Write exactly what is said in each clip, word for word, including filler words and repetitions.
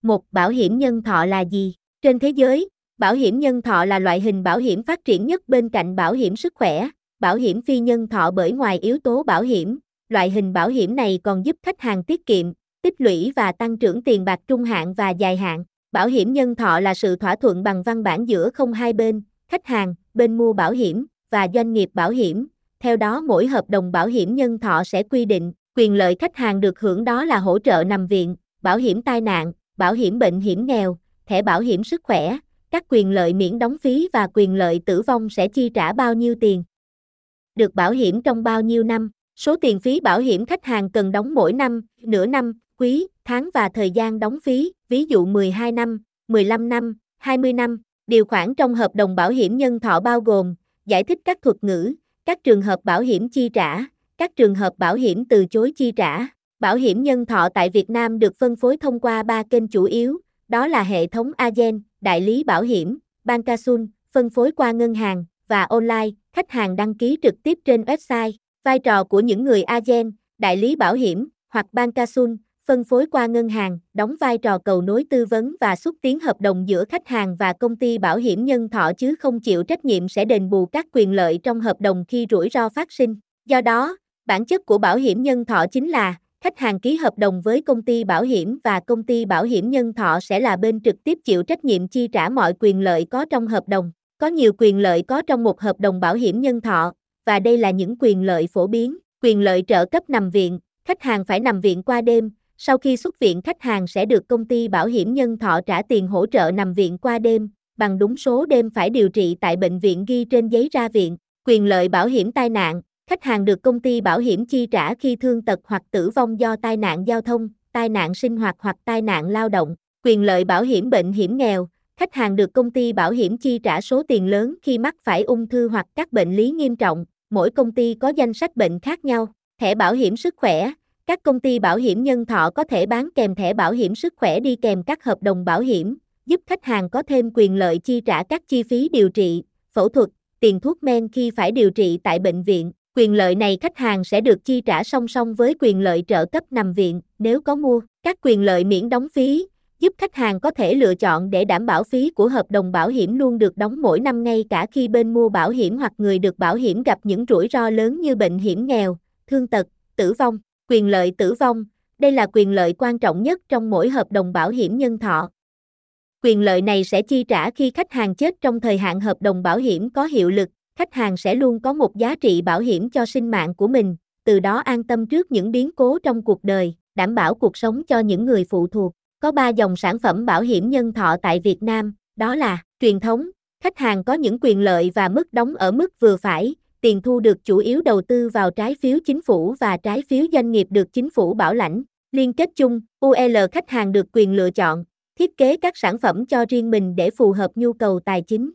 Một, bảo hiểm nhân thọ là gì? Trên thế giới, bảo hiểm nhân thọ là loại hình bảo hiểm phát triển nhất bên cạnh bảo hiểm sức khỏe, bảo hiểm phi nhân thọ bởi ngoài yếu tố bảo hiểm. Loại hình bảo hiểm này còn giúp khách hàng tiết kiệm, tích lũy và tăng trưởng tiền bạc trung hạn và dài hạn. Bảo hiểm nhân thọ là sự thỏa thuận bằng văn bản giữa không hai bên, khách hàng, bên mua bảo hiểm, và doanh nghiệp bảo hiểm. Theo đó mỗi hợp đồng bảo hiểm nhân thọ sẽ quy định, quyền lợi khách hàng được hưởng đó là hỗ trợ nằm viện, bảo hiểm tai nạn, bảo hiểm bệnh hiểm nghèo, thẻ bảo hiểm sức khỏe, các quyền lợi miễn đóng phí và quyền lợi tử vong sẽ chi trả bao nhiêu tiền. Được bảo hiểm trong bao nhiêu năm, số tiền phí bảo hiểm khách hàng cần đóng mỗi năm, nửa năm, quý, tháng và thời gian đóng phí, ví dụ mười hai năm, mười lăm năm, hai mươi năm. Điều khoản trong hợp đồng bảo hiểm nhân thọ bao gồm, giải thích các thuật ngữ, các trường hợp bảo hiểm chi trả, các trường hợp bảo hiểm từ chối chi trả. Bảo hiểm nhân thọ tại Việt Nam được phân phối thông qua ba kênh chủ yếu, đó là hệ thống agent, đại lý bảo hiểm, Bancassurance, phân phối qua ngân hàng, và online, khách hàng đăng ký trực tiếp trên website. Vai trò của những người agent, đại lý bảo hiểm, hoặc Bancassurance, phân phối qua ngân hàng, đóng vai trò cầu nối tư vấn và xúc tiến hợp đồng giữa khách hàng và công ty bảo hiểm nhân thọ chứ không chịu trách nhiệm sẽ đền bù các quyền lợi trong hợp đồng khi rủi ro phát sinh. Do đó, bản chất của bảo hiểm nhân thọ chính là, khách hàng ký hợp đồng với công ty bảo hiểm và công ty bảo hiểm nhân thọ sẽ là bên trực tiếp chịu trách nhiệm chi trả mọi quyền lợi có trong hợp đồng. Có nhiều quyền lợi có trong một hợp đồng bảo hiểm nhân thọ, và đây là những quyền lợi phổ biến. Quyền lợi trợ cấp nằm viện, khách hàng phải nằm viện qua đêm, sau khi xuất viện khách hàng sẽ được công ty bảo hiểm nhân thọ trả tiền hỗ trợ nằm viện qua đêm, bằng đúng số đêm phải điều trị tại bệnh viện ghi trên giấy ra viện. Quyền lợi bảo hiểm tai nạn, khách hàng được công ty bảo hiểm chi trả khi thương tật hoặc tử vong do tai nạn giao thông, tai nạn sinh hoạt hoặc tai nạn lao động. Quyền lợi bảo hiểm bệnh hiểm nghèo, khách hàng được công ty bảo hiểm chi trả số tiền lớn khi mắc phải ung thư hoặc các bệnh lý nghiêm trọng, mỗi công ty có danh sách bệnh khác nhau. Thẻ bảo hiểm sức khỏe, các công ty bảo hiểm nhân thọ có thể bán kèm thẻ bảo hiểm sức khỏe đi kèm các hợp đồng bảo hiểm, giúp khách hàng có thêm quyền lợi chi trả các chi phí điều trị, phẫu thuật, tiền thuốc men khi phải điều trị tại bệnh viện. Quyền lợi này khách hàng sẽ được chi trả song song với quyền lợi trợ cấp nằm viện nếu có mua. Các quyền lợi miễn đóng phí, giúp khách hàng có thể lựa chọn để đảm bảo phí của hợp đồng bảo hiểm luôn được đóng mỗi năm ngay cả khi bên mua bảo hiểm hoặc người được bảo hiểm gặp những rủi ro lớn như bệnh hiểm nghèo, thương tật, tử vong. Quyền lợi tử vong, đây là quyền lợi quan trọng nhất trong mỗi hợp đồng bảo hiểm nhân thọ. Quyền lợi này sẽ chi trả khi khách hàng chết trong thời hạn hợp đồng bảo hiểm có hiệu lực, khách hàng sẽ luôn có một giá trị bảo hiểm cho sinh mạng của mình, từ đó an tâm trước những biến cố trong cuộc đời, đảm bảo cuộc sống cho những người phụ thuộc. Có ba dòng sản phẩm bảo hiểm nhân thọ tại Việt Nam, đó là truyền thống, khách hàng có những quyền lợi và mức đóng ở mức vừa phải, tiền thu được chủ yếu đầu tư vào trái phiếu chính phủ và trái phiếu doanh nghiệp được chính phủ bảo lãnh. Liên kết chung, u lờ khách hàng được quyền lựa chọn, thiết kế các sản phẩm cho riêng mình để phù hợp nhu cầu tài chính.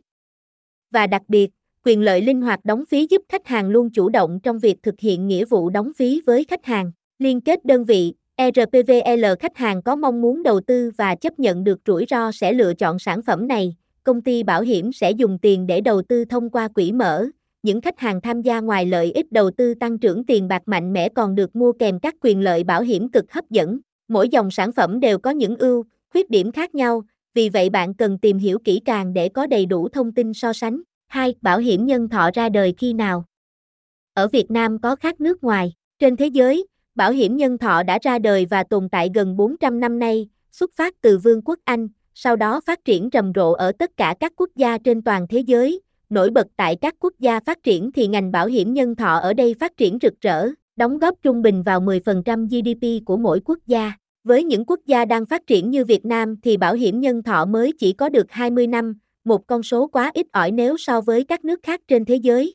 Và đặc biệt, quyền lợi linh hoạt đóng phí giúp khách hàng luôn chủ động trong việc thực hiện nghĩa vụ đóng phí với khách hàng. Liên kết đơn vị, e rờ pê vê lờ khách hàng có mong muốn đầu tư và chấp nhận được rủi ro sẽ lựa chọn sản phẩm này, công ty bảo hiểm sẽ dùng tiền để đầu tư thông qua quỹ mở. Những khách hàng tham gia ngoài lợi ích đầu tư tăng trưởng tiền bạc mạnh mẽ còn được mua kèm các quyền lợi bảo hiểm cực hấp dẫn. Mỗi dòng sản phẩm đều có những ưu, khuyết điểm khác nhau, vì vậy bạn cần tìm hiểu kỹ càng để có đầy đủ thông tin so sánh. hai. Bảo hiểm nhân thọ ra đời khi nào? Ở Việt Nam có khác nước ngoài. Trên thế giới, bảo hiểm nhân thọ đã ra đời và tồn tại gần bốn trăm năm nay, xuất phát từ Vương quốc Anh, sau đó phát triển rầm rộ ở tất cả các quốc gia trên toàn thế giới. Nổi bật tại các quốc gia phát triển thì ngành bảo hiểm nhân thọ ở đây phát triển rực rỡ, đóng góp trung bình vào mười phần trăm giê đê pê của mỗi quốc gia. Với những quốc gia đang phát triển như Việt Nam thì bảo hiểm nhân thọ mới chỉ có được hai mươi năm, một con số quá ít ỏi nếu so với các nước khác trên thế giới.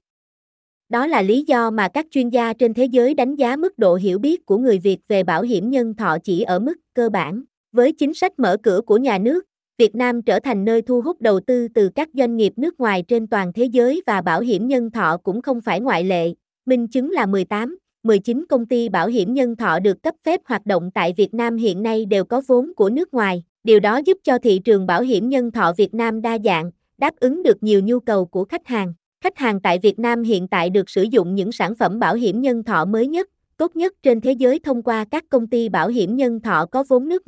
Đó là lý do mà các chuyên gia trên thế giới đánh giá mức độ hiểu biết của người Việt về bảo hiểm nhân thọ chỉ ở mức cơ bản. Với chính sách mở cửa của nhà nước, Việt Nam trở thành nơi thu hút đầu tư từ các doanh nghiệp nước ngoài trên toàn thế giới và bảo hiểm nhân thọ cũng không phải ngoại lệ. Minh chứng là mười tám, mười chín công ty bảo hiểm nhân thọ được cấp phép hoạt động tại Việt Nam hiện nay đều có vốn của nước ngoài. Điều đó giúp cho thị trường bảo hiểm nhân thọ Việt Nam đa dạng, đáp ứng được nhiều nhu cầu của khách hàng. Khách hàng tại Việt Nam hiện tại được sử dụng những sản phẩm bảo hiểm nhân thọ mới nhất, tốt nhất trên thế giới thông qua các công ty bảo hiểm nhân thọ có vốn nước ngoài.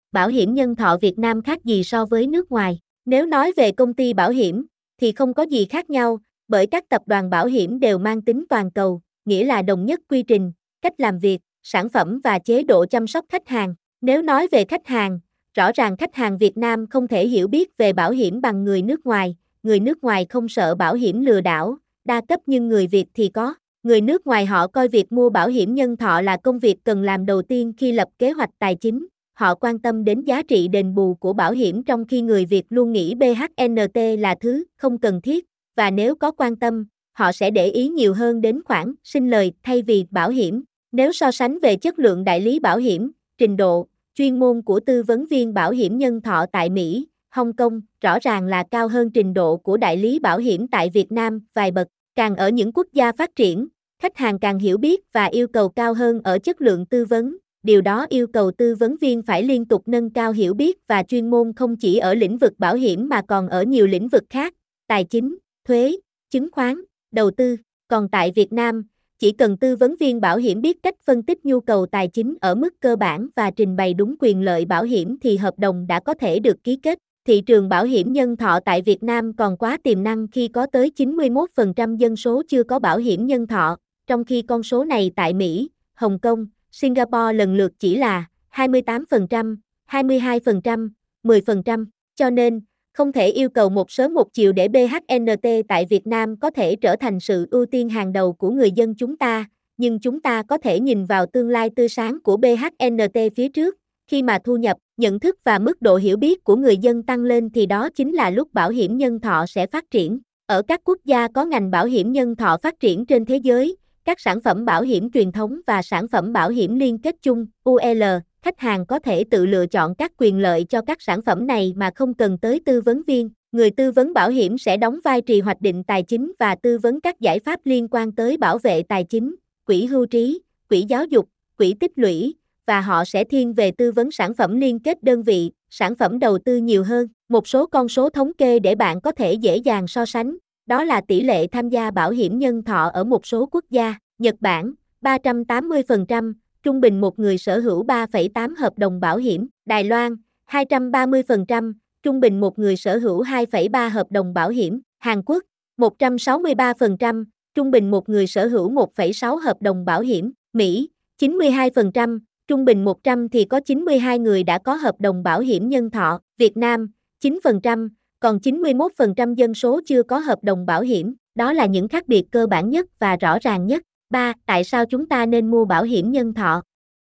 bảo hiểm nhân thọ Việt Nam khác gì so với nước ngoài? Nếu nói về công ty bảo hiểm, thì không có gì khác nhau, bởi các tập đoàn bảo hiểm đều mang tính toàn cầu, nghĩa là đồng nhất quy trình, cách làm việc, sản phẩm và chế độ chăm sóc khách hàng. Nếu nói về khách hàng, rõ ràng khách hàng Việt Nam không thể hiểu biết về bảo hiểm bằng người nước ngoài, người nước ngoài không sợ bảo hiểm lừa đảo, đa cấp nhưng người Việt thì có. Người nước ngoài họ coi việc mua bảo hiểm nhân thọ là công việc cần làm đầu tiên khi lập kế hoạch tài chính. Họ quan tâm đến giá trị đền bù của bảo hiểm trong khi người Việt luôn nghĩ bê hát en tê là thứ không cần thiết, và nếu có quan tâm, họ sẽ để ý nhiều hơn đến khoản sinh lời thay vì bảo hiểm. Nếu so sánh về chất lượng đại lý bảo hiểm, trình độ, chuyên môn của tư vấn viên bảo hiểm nhân thọ tại Mỹ, Hồng Kông rõ ràng là cao hơn trình độ của đại lý bảo hiểm tại Việt Nam vài bậc. Càng ở những quốc gia phát triển, khách hàng càng hiểu biết và yêu cầu cao hơn ở chất lượng tư vấn. Điều đó yêu cầu tư vấn viên phải liên tục nâng cao hiểu biết và chuyên môn không chỉ ở lĩnh vực bảo hiểm mà còn ở nhiều lĩnh vực khác, tài chính, thuế, chứng khoán, đầu tư. Còn tại Việt Nam, chỉ cần tư vấn viên bảo hiểm biết cách phân tích nhu cầu tài chính ở mức cơ bản và trình bày đúng quyền lợi bảo hiểm thì hợp đồng đã có thể được ký kết. Thị trường bảo hiểm nhân thọ tại Việt Nam còn quá tiềm năng khi có tới chín mươi mốt phần trăm dân số chưa có bảo hiểm nhân thọ, trong khi con số này tại Mỹ, Hồng Kông, Singapore lần lượt chỉ là hai mươi tám phần trăm, hai mươi hai phần trăm, mười phần trăm. Cho nên, không thể yêu cầu một sớm một chiều để bê hát en tê tại Việt Nam có thể trở thành sự ưu tiên hàng đầu của người dân chúng ta, nhưng chúng ta có thể nhìn vào tương lai tươi sáng của bê hát en tê phía trước. Khi mà thu nhập, nhận thức và mức độ hiểu biết của người dân tăng lên thì đó chính là lúc bảo hiểm nhân thọ sẽ phát triển. Ở các quốc gia có ngành bảo hiểm nhân thọ phát triển trên thế giới, các sản phẩm bảo hiểm truyền thống và sản phẩm bảo hiểm liên kết chung, u lờ, khách hàng có thể tự lựa chọn các quyền lợi cho các sản phẩm này mà không cần tới tư vấn viên. Người tư vấn bảo hiểm sẽ đóng vai trì hoạch định tài chính và tư vấn các giải pháp liên quan tới bảo vệ tài chính, quỹ hưu trí, quỹ giáo dục, quỹ tích lũy, và họ sẽ thiên về tư vấn sản phẩm liên kết đơn vị, sản phẩm đầu tư nhiều hơn. Một số con số thống kê để bạn có thể dễ dàng so sánh, đó là tỷ lệ tham gia bảo hiểm nhân thọ ở một số quốc gia. Nhật Bản, ba trăm tám mươi phần trăm, trung bình một người sở hữu ba phẩy tám hợp đồng bảo hiểm. Đài Loan, hai trăm ba mươi phần trăm, trung bình một người sở hữu hai phẩy ba hợp đồng bảo hiểm. Hàn Quốc, một trăm sáu mươi ba phần trăm, trung bình một người sở hữu một phẩy sáu hợp đồng bảo hiểm. Mỹ, chín mươi hai phần trăm, trung bình một trăm thì có chín mươi hai người đã có hợp đồng bảo hiểm nhân thọ. Việt Nam, chín phần trăm, còn chín mươi mốt phần trăm dân số chưa có hợp đồng bảo hiểm. Đó là những khác biệt cơ bản nhất và rõ ràng nhất. ba. Tại sao chúng ta nên mua bảo hiểm nhân thọ?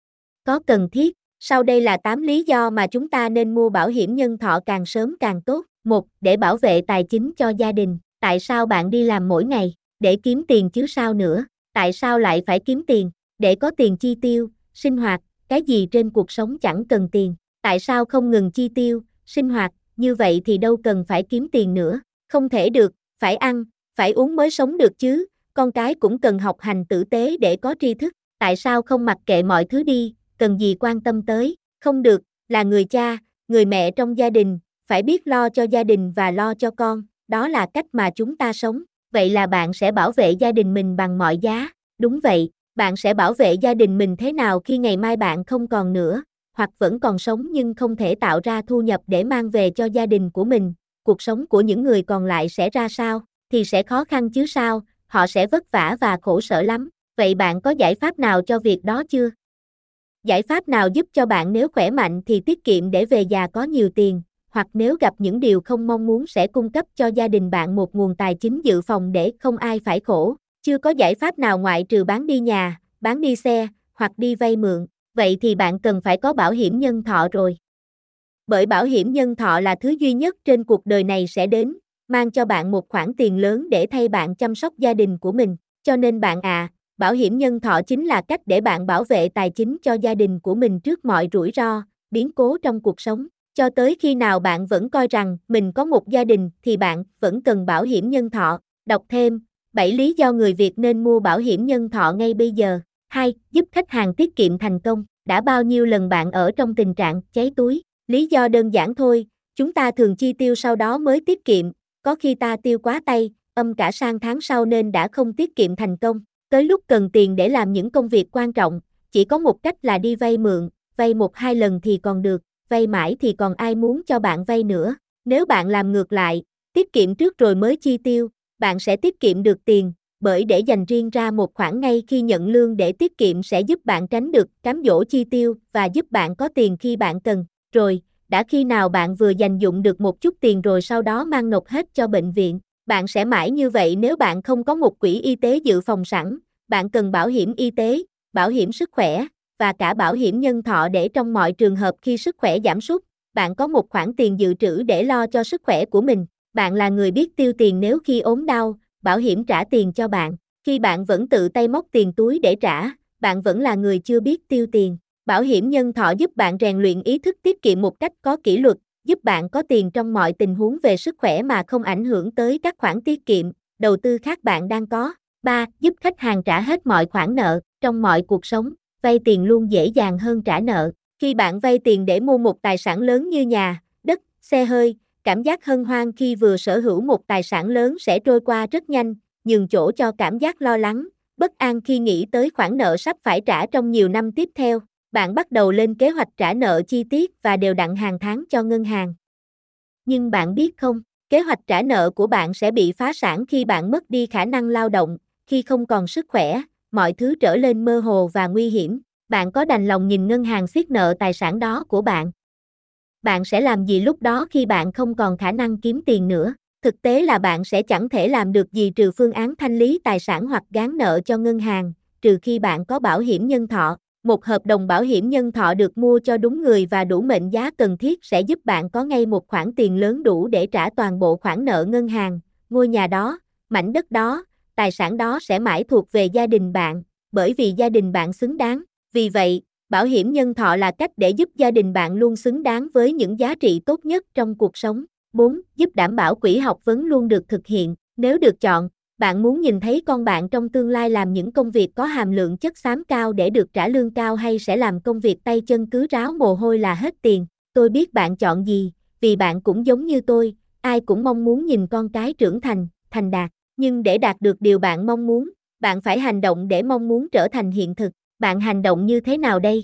Có cần thiết? Sau đây là tám lý do mà chúng ta nên mua bảo hiểm nhân thọ càng sớm càng tốt. một. Để bảo vệ tài chính cho gia đình. Tại sao bạn đi làm mỗi ngày? Để kiếm tiền chứ sao nữa? Tại sao lại phải kiếm tiền? Để có tiền chi tiêu, sinh hoạt, cái gì trên cuộc sống chẳng cần tiền. Tại sao không ngừng chi tiêu, sinh hoạt, như vậy thì đâu cần phải kiếm tiền nữa. Không thể được, phải ăn, phải uống mới sống được chứ, con cái cũng cần học hành tử tế để có tri thức. Tại sao không mặc kệ mọi thứ đi, cần gì quan tâm tới. Không được, là người cha, người mẹ trong gia đình, phải biết lo cho gia đình và lo cho con, đó là cách mà chúng ta sống. Vậy là bạn sẽ bảo vệ gia đình mình bằng mọi giá. Đúng vậy, bạn sẽ bảo vệ gia đình mình thế nào khi ngày mai bạn không còn nữa, hoặc vẫn còn sống nhưng không thể tạo ra thu nhập để mang về cho gia đình của mình. Cuộc sống của những người còn lại sẽ ra sao? Thì sẽ khó khăn chứ sao, họ sẽ vất vả và khổ sở lắm. Vậy bạn có giải pháp nào cho việc đó chưa? Giải pháp nào giúp cho bạn nếu khỏe mạnh thì tiết kiệm để về già có nhiều tiền, hoặc nếu gặp những điều không mong muốn sẽ cung cấp cho gia đình bạn một nguồn tài chính dự phòng để không ai phải khổ? Chưa có giải pháp nào ngoại trừ bán đi nhà, bán đi xe, hoặc đi vay mượn. Vậy thì bạn cần phải có bảo hiểm nhân thọ rồi. Bởi bảo hiểm nhân thọ là thứ duy nhất trên cuộc đời này sẽ đến, mang cho bạn một khoản tiền lớn để thay bạn chăm sóc gia đình của mình. Cho nên bạn à, bảo hiểm nhân thọ chính là cách để bạn bảo vệ tài chính cho gia đình của mình trước mọi rủi ro, biến cố trong cuộc sống. Cho tới khi nào bạn vẫn coi rằng mình có một gia đình thì bạn vẫn cần bảo hiểm nhân thọ. Đọc thêm, bảy lý do người Việt nên mua bảo hiểm nhân thọ ngay bây giờ. hai. Giúp khách hàng tiết kiệm thành công. Đã bao nhiêu lần bạn ở trong tình trạng cháy túi? Lý do đơn giản thôi, chúng ta thường chi tiêu sau đó mới tiết kiệm, có khi ta tiêu quá tay, âm cả sang tháng sau nên đã không tiết kiệm thành công. Tới lúc cần tiền để làm những công việc quan trọng, chỉ có một cách là đi vay mượn, vay một hai lần thì còn được, vay mãi thì còn ai muốn cho bạn vay nữa. Nếu bạn làm ngược lại, tiết kiệm trước rồi mới chi tiêu, bạn sẽ tiết kiệm được tiền, bởi để dành riêng ra một khoản ngay khi nhận lương để tiết kiệm sẽ giúp bạn tránh được cám dỗ chi tiêu và giúp bạn có tiền khi bạn cần. Rồi, đã khi nào bạn vừa dành dụm được một chút tiền rồi sau đó mang nộp hết cho bệnh viện? Bạn sẽ mãi như vậy nếu bạn không có một quỹ y tế dự phòng sẵn. Bạn cần bảo hiểm y tế, bảo hiểm sức khỏe và cả bảo hiểm nhân thọ để trong mọi trường hợp khi sức khỏe giảm sút, bạn có một khoản tiền dự trữ để lo cho sức khỏe của mình. Bạn là người biết tiêu tiền nếu khi ốm đau, bảo hiểm trả tiền cho bạn. Khi bạn vẫn tự tay móc tiền túi để trả, bạn vẫn là người chưa biết tiêu tiền. Bảo hiểm nhân thọ giúp bạn rèn luyện ý thức tiết kiệm một cách có kỷ luật, giúp bạn có tiền trong mọi tình huống về sức khỏe mà không ảnh hưởng tới các khoản tiết kiệm, đầu tư khác bạn đang có. ba. Giúp khách hàng trả hết mọi khoản nợ. Trong mọi cuộc sống, vay tiền luôn dễ dàng hơn trả nợ. Khi bạn vay tiền để mua một tài sản lớn như nhà, đất, xe hơi, cảm giác hân hoan khi vừa sở hữu một tài sản lớn sẽ trôi qua rất nhanh, nhường chỗ cho cảm giác lo lắng, bất an khi nghĩ tới khoản nợ sắp phải trả trong nhiều năm tiếp theo. Bạn bắt đầu lên kế hoạch trả nợ chi tiết và đều đặn hàng tháng cho ngân hàng. Nhưng bạn biết không, kế hoạch trả nợ của bạn sẽ bị phá sản khi bạn mất đi khả năng lao động, khi không còn sức khỏe, mọi thứ trở lên mơ hồ và nguy hiểm. Bạn có đành lòng nhìn ngân hàng siết nợ tài sản đó của bạn? Bạn sẽ làm gì lúc đó khi bạn không còn khả năng kiếm tiền nữa? Thực tế là bạn sẽ chẳng thể làm được gì trừ phương án thanh lý tài sản hoặc gán nợ cho ngân hàng, trừ khi bạn có bảo hiểm nhân thọ. Một hợp đồng bảo hiểm nhân thọ được mua cho đúng người và đủ mệnh giá cần thiết sẽ giúp bạn có ngay một khoản tiền lớn đủ để trả toàn bộ khoản nợ ngân hàng. Ngôi nhà đó, mảnh đất đó, tài sản đó sẽ mãi thuộc về gia đình bạn, bởi vì gia đình bạn xứng đáng. Vì vậy, bảo hiểm nhân thọ là cách để giúp gia đình bạn luôn xứng đáng với những giá trị tốt nhất trong cuộc sống. bốn. Giúp đảm bảo quỹ học vấn luôn được thực hiện. Nếu được chọn, bạn muốn nhìn thấy con bạn trong tương lai làm những công việc có hàm lượng chất xám cao để được trả lương cao hay sẽ làm công việc tay chân cứ ráo mồ hôi là hết tiền? Tôi biết bạn chọn gì, vì bạn cũng giống như tôi, ai cũng mong muốn nhìn con cái trưởng thành, thành đạt. Nhưng để đạt được điều bạn mong muốn, bạn phải hành động để mong muốn trở thành hiện thực. Bạn hành động như thế nào đây?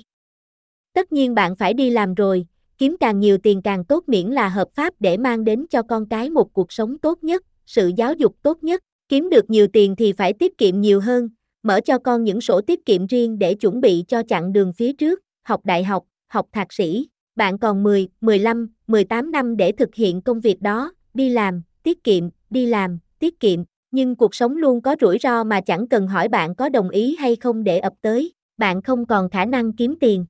Tất nhiên bạn phải đi làm rồi, kiếm càng nhiều tiền càng tốt miễn là hợp pháp để mang đến cho con cái một cuộc sống tốt nhất, sự giáo dục tốt nhất. Kiếm được nhiều tiền thì phải tiết kiệm nhiều hơn, mở cho con những sổ tiết kiệm riêng để chuẩn bị cho chặng đường phía trước, học đại học, học thạc sĩ. Bạn còn mười, mười lăm, mười tám năm để thực hiện công việc đó, đi làm, tiết kiệm, đi làm, tiết kiệm. Nhưng cuộc sống luôn có rủi ro mà chẳng cần hỏi bạn có đồng ý hay không để ập tới. Bạn không còn khả năng kiếm tiền.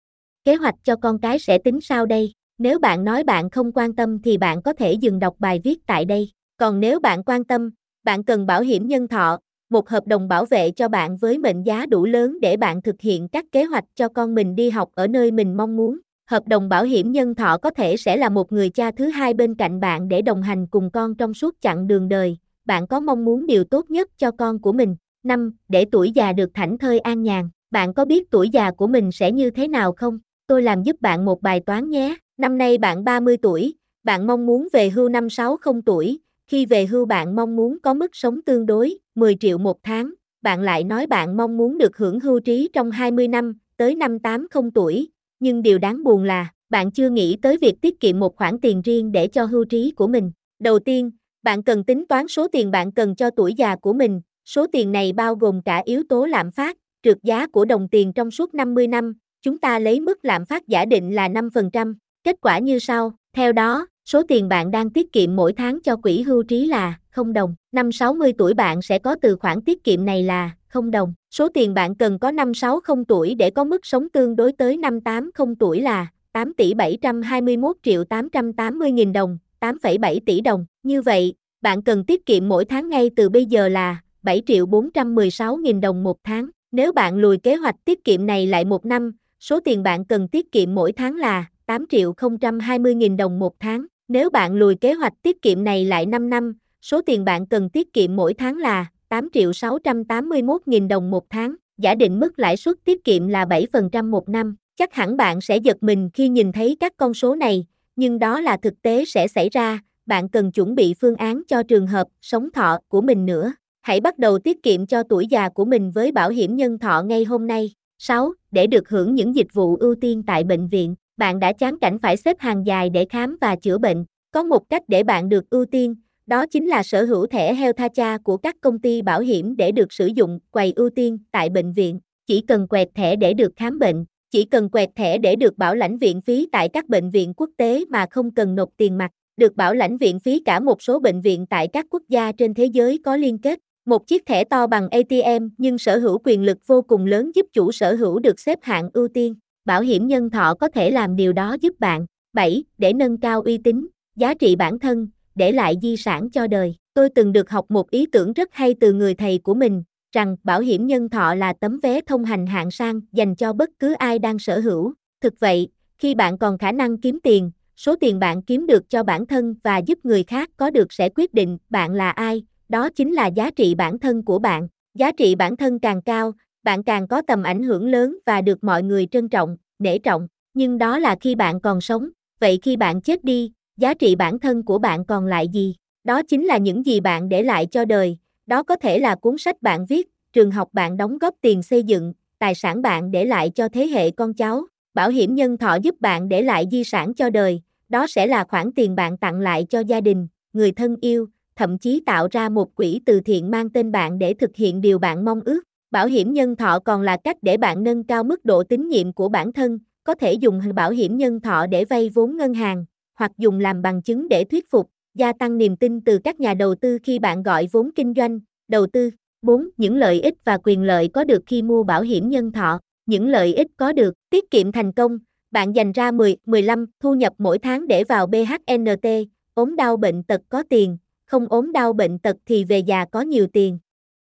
Kế hoạch cho con cái sẽ tính sao đây? Nếu bạn nói bạn không quan tâm thì bạn có thể dừng đọc bài viết tại đây. Còn nếu bạn quan tâm, bạn cần bảo hiểm nhân thọ, một hợp đồng bảo vệ cho bạn với mệnh giá đủ lớn để bạn thực hiện các kế hoạch cho con mình đi học ở nơi mình mong muốn. Hợp đồng bảo hiểm nhân thọ có thể sẽ là một người cha thứ hai bên cạnh bạn để đồng hành cùng con trong suốt chặng đường đời. Bạn có mong muốn điều tốt nhất cho con của mình. năm. Để tuổi già được thảnh thơi an nhàn. Bạn có biết tuổi già của mình sẽ như thế nào không? Tôi làm giúp bạn một bài toán nhé. Năm nay bạn ba mươi tuổi, bạn mong muốn về hưu năm sáu mươi tuổi. Khi về hưu bạn mong muốn có mức sống tương đối, mười triệu một tháng. Bạn lại nói bạn mong muốn được hưởng hưu trí trong hai mươi năm, tới năm tám mươi tuổi. Nhưng điều đáng buồn là, bạn chưa nghĩ tới việc tiết kiệm một khoản tiền riêng để cho hưu trí của mình. Đầu tiên, bạn cần tính toán số tiền bạn cần cho tuổi già của mình. Số tiền này bao gồm cả yếu tố lạm phát, trượt giá của đồng tiền trong suốt năm mươi năm. Chúng ta lấy mức lạm phát giả định là năm phần trăm. Kết quả như sau. Theo đó, số tiền bạn đang tiết kiệm mỗi tháng cho quỹ hưu trí là không đồng. Năm sáu mươi tuổi bạn sẽ có từ khoản tiết kiệm này là không đồng. Số tiền bạn cần có năm sáu mươi tuổi để có mức sống tương đối tới năm tám mươi tuổi là tám tỷ bảy trăm hai mươi mốt triệu tám trăm tám mươi nghìn đồng, tám phẩy bảy tỷ đồng. Như vậy, bạn cần tiết kiệm mỗi tháng ngay từ bây giờ là bảy triệu bốn trăm mười sáu nghìn đồng một tháng. Nếu bạn lùi kế hoạch tiết kiệm này lại một năm, số tiền bạn cần tiết kiệm mỗi tháng là tám triệu không trăm hai mươi nghìn đồng một tháng. Nếu bạn lùi kế hoạch tiết kiệm này lại năm năm, số tiền bạn cần tiết kiệm mỗi tháng là tám triệu sáu trăm tám mươi mốt nghìn đồng một tháng. Giả định mức lãi suất tiết kiệm là bảy phần trăm một năm. Chắc hẳn bạn sẽ giật mình khi nhìn thấy các con số này, nhưng đó là thực tế sẽ xảy ra. Bạn cần chuẩn bị phương án cho trường hợp sống thọ của mình nữa. Hãy bắt đầu tiết kiệm cho tuổi già của mình với bảo hiểm nhân thọ ngay hôm nay. sáu. Để được hưởng những dịch vụ ưu tiên tại bệnh viện. Bạn đã chán cảnh phải xếp hàng dài để khám và chữa bệnh. Có một cách để bạn được ưu tiên, đó chính là sở hữu thẻ Health Acha của các công ty bảo hiểm để được sử dụng quầy ưu tiên tại bệnh viện. Chỉ cần quẹt thẻ để được khám bệnh, chỉ cần quẹt thẻ để được bảo lãnh viện phí tại các bệnh viện quốc tế mà không cần nộp tiền mặt, được bảo lãnh viện phí cả một số bệnh viện tại các quốc gia trên thế giới có liên kết. Một chiếc thẻ to bằng a tê em nhưng sở hữu quyền lực vô cùng lớn giúp chủ sở hữu được xếp hạng ưu tiên. Bảo hiểm nhân thọ có thể làm điều đó giúp bạn. bảy. Để nâng cao uy tín, giá trị bản thân, để lại di sản cho đời. Tôi từng được học một ý tưởng rất hay từ người thầy của mình, rằng bảo hiểm nhân thọ là tấm vé thông hành hạng sang dành cho bất cứ ai đang sở hữu. Thực vậy, khi bạn còn khả năng kiếm tiền, số tiền bạn kiếm được cho bản thân và giúp người khác có được sẽ quyết định bạn là ai, đó chính là giá trị bản thân của bạn. Giá trị bản thân càng cao, bạn càng có tầm ảnh hưởng lớn và được mọi người trân trọng, nể trọng, nhưng đó là khi bạn còn sống, vậy khi bạn chết đi, giá trị bản thân của bạn còn lại gì? Đó chính là những gì bạn để lại cho đời, đó có thể là cuốn sách bạn viết, trường học bạn đóng góp tiền xây dựng, tài sản bạn để lại cho thế hệ con cháu. Bảo hiểm nhân thọ giúp bạn để lại di sản cho đời, đó sẽ là khoản tiền bạn tặng lại cho gia đình, người thân yêu, thậm chí tạo ra một quỹ từ thiện mang tên bạn để thực hiện điều bạn mong ước. Bảo hiểm nhân thọ còn là cách để bạn nâng cao mức độ tín nhiệm của bản thân, có thể dùng bảo hiểm nhân thọ để vay vốn ngân hàng, hoặc dùng làm bằng chứng để thuyết phục, gia tăng niềm tin từ các nhà đầu tư khi bạn gọi vốn kinh doanh, đầu tư. bốn. Những lợi ích và quyền lợi có được khi mua bảo hiểm nhân thọ. Những lợi ích có được: tiết kiệm thành công, bạn dành ra mười, mười lăm thu nhập mỗi tháng để vào bê hát en tê, ốm đau bệnh tật có tiền, không ốm đau bệnh tật thì về già có nhiều tiền.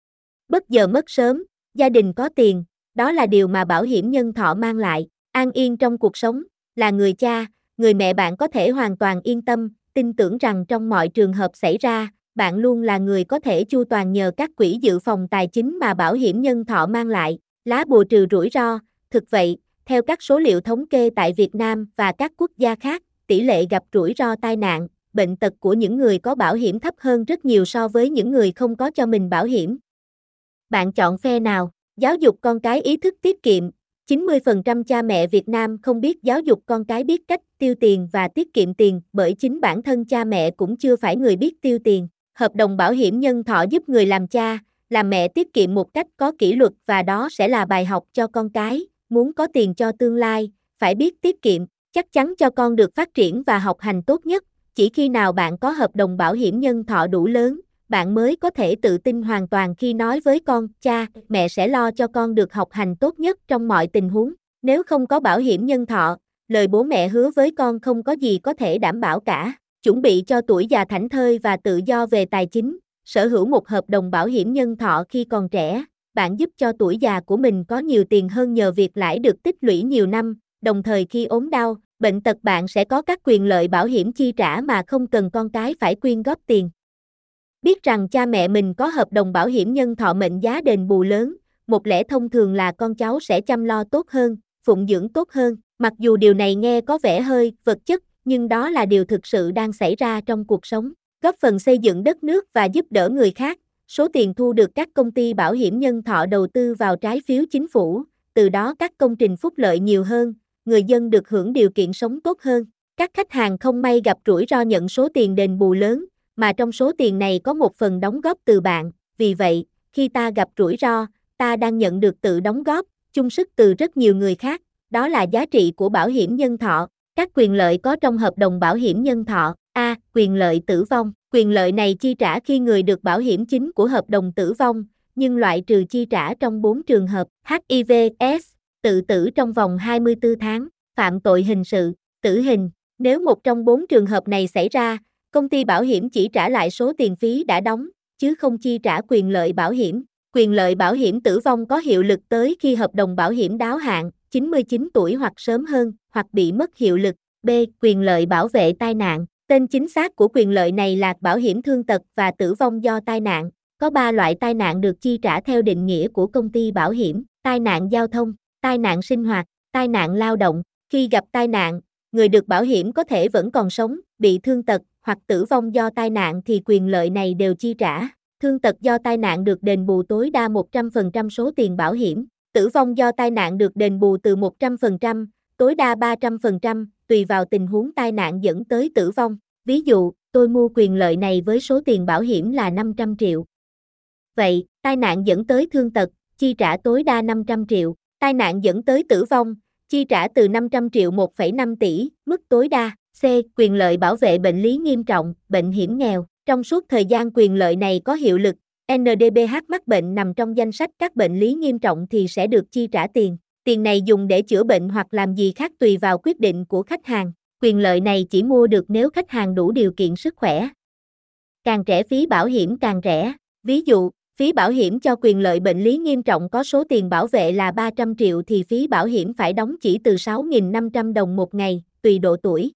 Bất giờ mất sớm, gia đình có tiền, đó là điều mà bảo hiểm nhân thọ mang lại. An yên trong cuộc sống, là người cha, người mẹ bạn có thể hoàn toàn yên tâm, tin tưởng rằng trong mọi trường hợp xảy ra, bạn luôn là người có thể chu toàn nhờ các quỹ dự phòng tài chính mà bảo hiểm nhân thọ mang lại. Lá bùa trừ rủi ro. Thực vậy, theo các số liệu thống kê tại Việt Nam và các quốc gia khác, tỷ lệ gặp rủi ro tai nạn, bệnh tật của những người có bảo hiểm thấp hơn rất nhiều so với những người không có cho mình bảo hiểm. Bạn chọn phe nào? Giáo dục con cái ý thức tiết kiệm. chín mươi phần trăm cha mẹ Việt Nam không biết giáo dục con cái biết cách tiêu tiền và tiết kiệm tiền, bởi chính bản thân cha mẹ cũng chưa phải người biết tiêu tiền. Hợp đồng bảo hiểm nhân thọ giúp người làm cha, làm mẹ tiết kiệm một cách có kỷ luật, và đó sẽ là bài học cho con cái. Muốn có tiền cho tương lai, phải biết tiết kiệm, chắc chắn cho con được phát triển và học hành tốt nhất. Chỉ khi nào bạn có hợp đồng bảo hiểm nhân thọ đủ lớn, bạn mới có thể tự tin hoàn toàn khi nói với con, cha, mẹ sẽ lo cho con được học hành tốt nhất trong mọi tình huống. Nếu không có bảo hiểm nhân thọ, lời bố mẹ hứa với con không có gì có thể đảm bảo cả. Chuẩn bị cho tuổi già thảnh thơi và tự do về tài chính, sở hữu một hợp đồng bảo hiểm nhân thọ khi còn trẻ, bạn giúp cho tuổi già của mình có nhiều tiền hơn nhờ việc lãi được tích lũy nhiều năm, đồng thời khi ốm đau, bệnh tật bạn sẽ có các quyền lợi bảo hiểm chi trả mà không cần con cái phải quyên góp tiền. Biết rằng cha mẹ mình có hợp đồng bảo hiểm nhân thọ mệnh giá đền bù lớn, một lẽ thông thường là con cháu sẽ chăm lo tốt hơn, phụng dưỡng tốt hơn. Mặc dù điều này nghe có vẻ hơi vật chất, nhưng đó là điều thực sự đang xảy ra trong cuộc sống. Góp phần xây dựng đất nước và giúp đỡ người khác, số tiền thu được các công ty bảo hiểm nhân thọ đầu tư vào trái phiếu chính phủ, từ đó các công trình phúc lợi nhiều hơn, người dân được hưởng điều kiện sống tốt hơn. Các khách hàng không may gặp rủi ro nhận số tiền đền bù lớn, mà trong số tiền này có một phần đóng góp từ bạn. Vì vậy, khi ta gặp rủi ro, ta đang nhận được tự đóng góp, chung sức từ rất nhiều người khác. Đó là giá trị của bảo hiểm nhân thọ. Các quyền lợi có trong hợp đồng bảo hiểm nhân thọ. A. Quyền lợi tử vong. Quyền lợi này chi trả khi người được bảo hiểm chính của hợp đồng tử vong, nhưng loại trừ chi trả trong bốn trường hợp: hát i vê-S, tự tử trong vòng hai mươi tư tháng, phạm tội hình sự, tử hình. Nếu một trong bốn trường hợp này xảy ra, công ty bảo hiểm chỉ trả lại số tiền phí đã đóng, chứ không chi trả quyền lợi bảo hiểm. Quyền lợi bảo hiểm tử vong có hiệu lực tới khi hợp đồng bảo hiểm đáo hạn, chín mươi chín tuổi hoặc sớm hơn, hoặc bị mất hiệu lực. B. Quyền lợi bảo vệ tai nạn. Tên chính xác của quyền lợi này là bảo hiểm thương tật và tử vong do tai nạn. Có ba loại tai nạn được chi trả theo định nghĩa của công ty bảo hiểm: tai nạn giao thông, tai nạn sinh hoạt, tai nạn lao động. Khi gặp tai nạn, người được bảo hiểm có thể vẫn còn sống, bị thương tật hoặc tử vong do tai nạn thì quyền lợi này đều chi trả. Thương tật do tai nạn được đền bù tối đa một trăm phần trăm số tiền bảo hiểm. Tử vong do tai nạn được đền bù từ một trăm phần trăm, tối đa ba trăm phần trăm, tùy vào tình huống tai nạn dẫn tới tử vong. Ví dụ, tôi mua quyền lợi này với số tiền bảo hiểm là năm trăm triệu. Vậy, tai nạn dẫn tới thương tật, chi trả tối đa năm trăm triệu. Tai nạn dẫn tới tử vong, chi trả từ năm trăm triệu một phẩy năm tỷ, mức tối đa. C. Quyền lợi bảo vệ bệnh lý nghiêm trọng, bệnh hiểm nghèo. Trong suốt thời gian quyền lợi này có hiệu lực, en đê bê hát mắc bệnh nằm trong danh sách các bệnh lý nghiêm trọng thì sẽ được chi trả tiền. Tiền này dùng để chữa bệnh hoặc làm gì khác tùy vào quyết định của khách hàng. Quyền lợi này chỉ mua được nếu khách hàng đủ điều kiện sức khỏe. Càng rẻ phí bảo hiểm càng rẻ. Ví dụ, phí bảo hiểm cho quyền lợi bệnh lý nghiêm trọng có số tiền bảo vệ là ba trăm triệu thì phí bảo hiểm phải đóng chỉ từ sáu nghìn năm trăm đồng một ngày, tùy độ tuổi.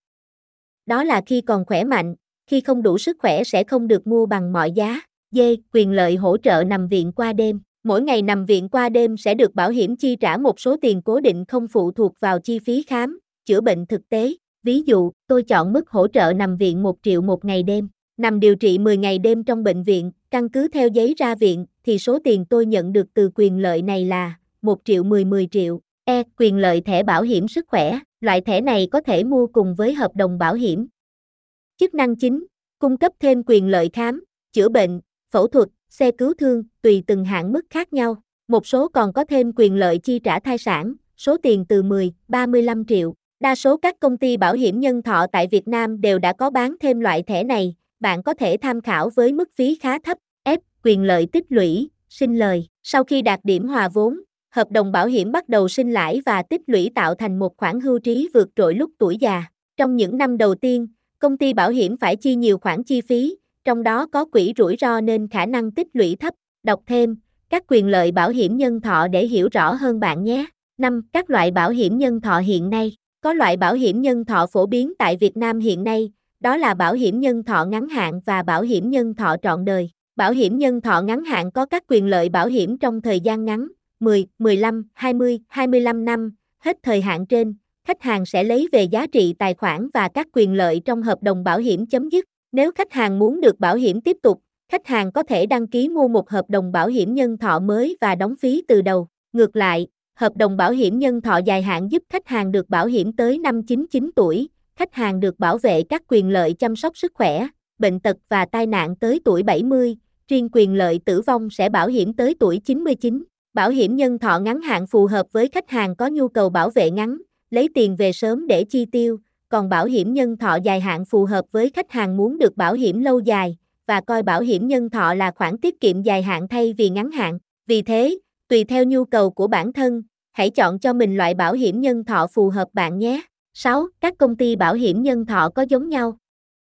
Đó là khi còn khỏe mạnh, khi không đủ sức khỏe sẽ không được mua bằng mọi giá. D. Quyền lợi hỗ trợ nằm viện qua đêm. Mỗi ngày nằm viện qua đêm sẽ được bảo hiểm chi trả một số tiền cố định không phụ thuộc vào chi phí khám, chữa bệnh thực tế. Ví dụ, tôi chọn mức hỗ trợ nằm viện một triệu một ngày đêm. Nằm điều trị mười ngày đêm trong bệnh viện, căn cứ theo giấy ra viện, thì số tiền tôi nhận được từ quyền lợi này là một triệu mười mười triệu. E. Quyền lợi thẻ bảo hiểm sức khỏe. Loại thẻ này có thể mua cùng với hợp đồng bảo hiểm. Chức năng chính, cung cấp thêm quyền lợi khám, chữa bệnh, phẫu thuật, xe cứu thương, tùy từng hạn mức khác nhau. Một số còn có thêm quyền lợi chi trả thai sản, số tiền từ mười đến ba mươi lăm triệu. Đa số các công ty bảo hiểm nhân thọ tại Việt Nam đều đã có bán thêm loại thẻ này, bạn có thể tham khảo với mức phí khá thấp. F. Quyền lợi tích lũy, sinh lời. Sau khi đạt điểm hòa vốn, hợp đồng bảo hiểm bắt đầu sinh lãi và tích lũy tạo thành một khoản hưu trí vượt trội lúc tuổi già. Trong những năm đầu tiên, công ty bảo hiểm phải chi nhiều khoản chi phí, trong đó có quỹ rủi ro nên khả năng tích lũy thấp. Đọc thêm các quyền lợi bảo hiểm nhân thọ để hiểu rõ hơn bạn nhé. năm. Các loại bảo hiểm nhân thọ hiện nay. Có loại bảo hiểm nhân thọ phổ biến tại Việt Nam hiện nay, đó là bảo hiểm nhân thọ ngắn hạn và bảo hiểm nhân thọ trọn đời. Bảo hiểm nhân thọ ngắn hạn có các quyền lợi bảo hiểm trong thời gian ngắn, mười, mười lăm, hai mươi, hai mươi lăm năm, hết thời hạn trên, khách hàng sẽ lấy về giá trị tài khoản và các quyền lợi trong hợp đồng bảo hiểm chấm dứt. Nếu khách hàng muốn được bảo hiểm tiếp tục, khách hàng có thể đăng ký mua một hợp đồng bảo hiểm nhân thọ mới và đóng phí từ đầu. Ngược lại, hợp đồng bảo hiểm nhân thọ dài hạn giúp khách hàng được bảo hiểm tới năm chín mươi chín tuổi, khách hàng được bảo vệ các quyền lợi chăm sóc sức khỏe, bệnh tật và tai nạn tới tuổi bảy mươi, riêng quyền lợi tử vong sẽ bảo hiểm tới tuổi chín mươi chín. Bảo hiểm nhân thọ ngắn hạn phù hợp với khách hàng có nhu cầu bảo vệ ngắn, lấy tiền về sớm để chi tiêu, còn bảo hiểm nhân thọ dài hạn phù hợp với khách hàng muốn được bảo hiểm lâu dài, và coi bảo hiểm nhân thọ là khoản tiết kiệm dài hạn thay vì ngắn hạn. Vì thế, tùy theo nhu cầu của bản thân, hãy chọn cho mình loại bảo hiểm nhân thọ phù hợp bạn nhé. sáu. Các công ty bảo hiểm nhân thọ có giống nhau?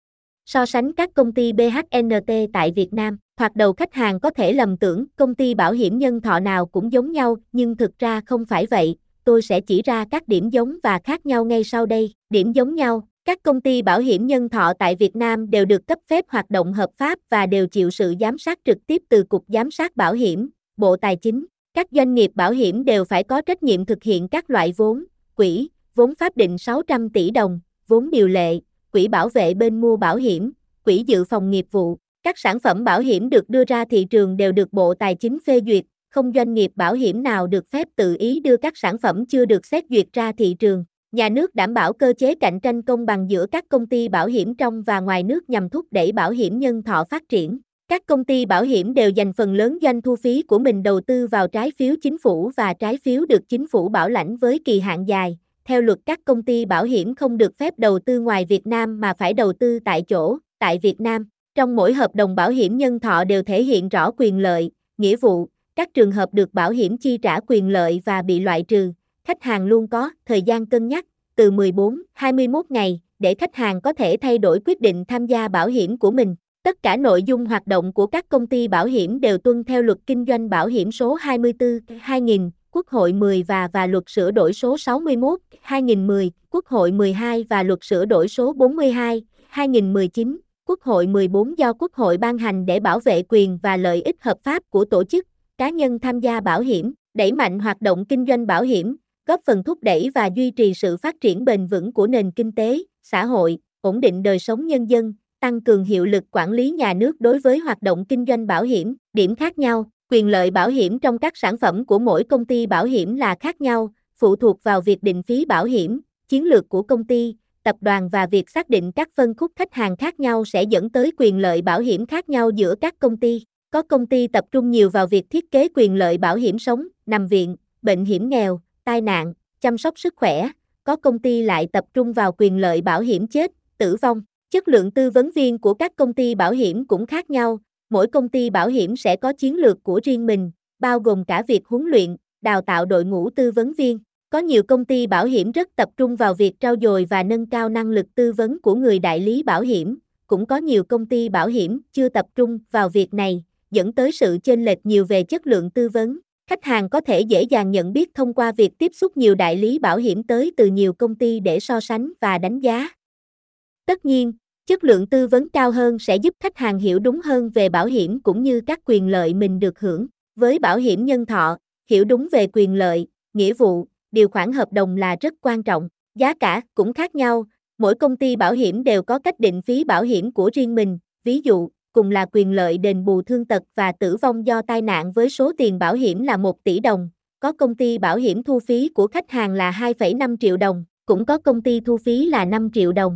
So sánh các công ty bê hát en tê tại Việt Nam. Thoạt đầu khách hàng có thể lầm tưởng công ty bảo hiểm nhân thọ nào cũng giống nhau, nhưng thực ra không phải vậy. Tôi sẽ chỉ ra các điểm giống và khác nhau ngay sau đây. Điểm giống nhau, các công ty bảo hiểm nhân thọ tại Việt Nam đều được cấp phép hoạt động hợp pháp và đều chịu sự giám sát trực tiếp từ Cục Giám sát Bảo hiểm, Bộ Tài chính. Các doanh nghiệp bảo hiểm đều phải có trách nhiệm thực hiện các loại vốn, quỹ, vốn pháp định sáu trăm tỷ đồng, vốn điều lệ, quỹ bảo vệ bên mua bảo hiểm, quỹ dự phòng nghiệp vụ. Các sản phẩm bảo hiểm được đưa ra thị trường đều được Bộ Tài chính phê duyệt, không doanh nghiệp bảo hiểm nào được phép tự ý đưa các sản phẩm chưa được xét duyệt ra thị trường. Nhà nước đảm bảo cơ chế cạnh tranh công bằng giữa các công ty bảo hiểm trong và ngoài nước nhằm thúc đẩy bảo hiểm nhân thọ phát triển. Các công ty bảo hiểm đều dành phần lớn doanh thu phí của mình đầu tư vào trái phiếu chính phủ và trái phiếu được chính phủ bảo lãnh với kỳ hạn dài. Theo luật, các công ty bảo hiểm không được phép đầu tư ngoài Việt Nam mà phải đầu tư tại chỗ, tại Việt Nam. Trong mỗi hợp đồng bảo hiểm nhân thọ đều thể hiện rõ quyền lợi, nghĩa vụ, các trường hợp được bảo hiểm chi trả quyền lợi và bị loại trừ. Khách hàng luôn có thời gian cân nhắc, từ mười bốn đến hai mươi mốt ngày, để khách hàng có thể thay đổi quyết định tham gia bảo hiểm của mình. Tất cả nội dung hoạt động của các công ty bảo hiểm đều tuân theo luật kinh doanh bảo hiểm số hai mươi tư hai nghìn, Quốc hội mười và và luật sửa đổi số sáu mươi mốt hai nghìn mười, Quốc hội mười hai và luật sửa đổi số bốn mươi hai hai nghìn mười chín, Quốc hội mười bốn do Quốc hội ban hành để bảo vệ quyền và lợi ích hợp pháp của tổ chức, cá nhân tham gia bảo hiểm, đẩy mạnh hoạt động kinh doanh bảo hiểm, góp phần thúc đẩy và duy trì sự phát triển bền vững của nền kinh tế, xã hội, ổn định đời sống nhân dân, tăng cường hiệu lực quản lý nhà nước đối với hoạt động kinh doanh bảo hiểm. Điểm khác nhau, quyền lợi bảo hiểm trong các sản phẩm của mỗi công ty bảo hiểm là khác nhau, phụ thuộc vào việc định phí bảo hiểm, chiến lược của công ty, tập đoàn và việc xác định các phân khúc khách hàng khác nhau sẽ dẫn tới quyền lợi bảo hiểm khác nhau giữa các công ty. Có công ty tập trung nhiều vào việc thiết kế quyền lợi bảo hiểm sống, nằm viện, bệnh hiểm nghèo, tai nạn, chăm sóc sức khỏe. Có công ty lại tập trung vào quyền lợi bảo hiểm chết, tử vong. Chất lượng tư vấn viên của các công ty bảo hiểm cũng khác nhau. Mỗi công ty bảo hiểm sẽ có chiến lược của riêng mình, bao gồm cả việc huấn luyện, đào tạo đội ngũ tư vấn viên. Có nhiều công ty bảo hiểm rất tập trung vào việc trau dồi và nâng cao năng lực tư vấn của người đại lý bảo hiểm. Cũng có nhiều công ty bảo hiểm chưa tập trung vào việc này, dẫn tới sự chênh lệch nhiều về chất lượng tư vấn. Khách hàng có thể dễ dàng nhận biết thông qua việc tiếp xúc nhiều đại lý bảo hiểm tới từ nhiều công ty để so sánh và đánh giá. Tất nhiên, chất lượng tư vấn cao hơn sẽ giúp khách hàng hiểu đúng hơn về bảo hiểm cũng như các quyền lợi mình được hưởng. Với bảo hiểm nhân thọ, hiểu đúng về quyền lợi, nghĩa vụ, điều khoản hợp đồng là rất quan trọng. Giá cả cũng khác nhau, mỗi công ty bảo hiểm đều có cách định phí bảo hiểm của riêng mình. Ví dụ, cùng là quyền lợi đền bù thương tật và tử vong do tai nạn với số tiền bảo hiểm là một tỷ đồng, có công ty bảo hiểm thu phí của khách hàng là hai phẩy năm triệu đồng, cũng có công ty thu phí là năm triệu đồng.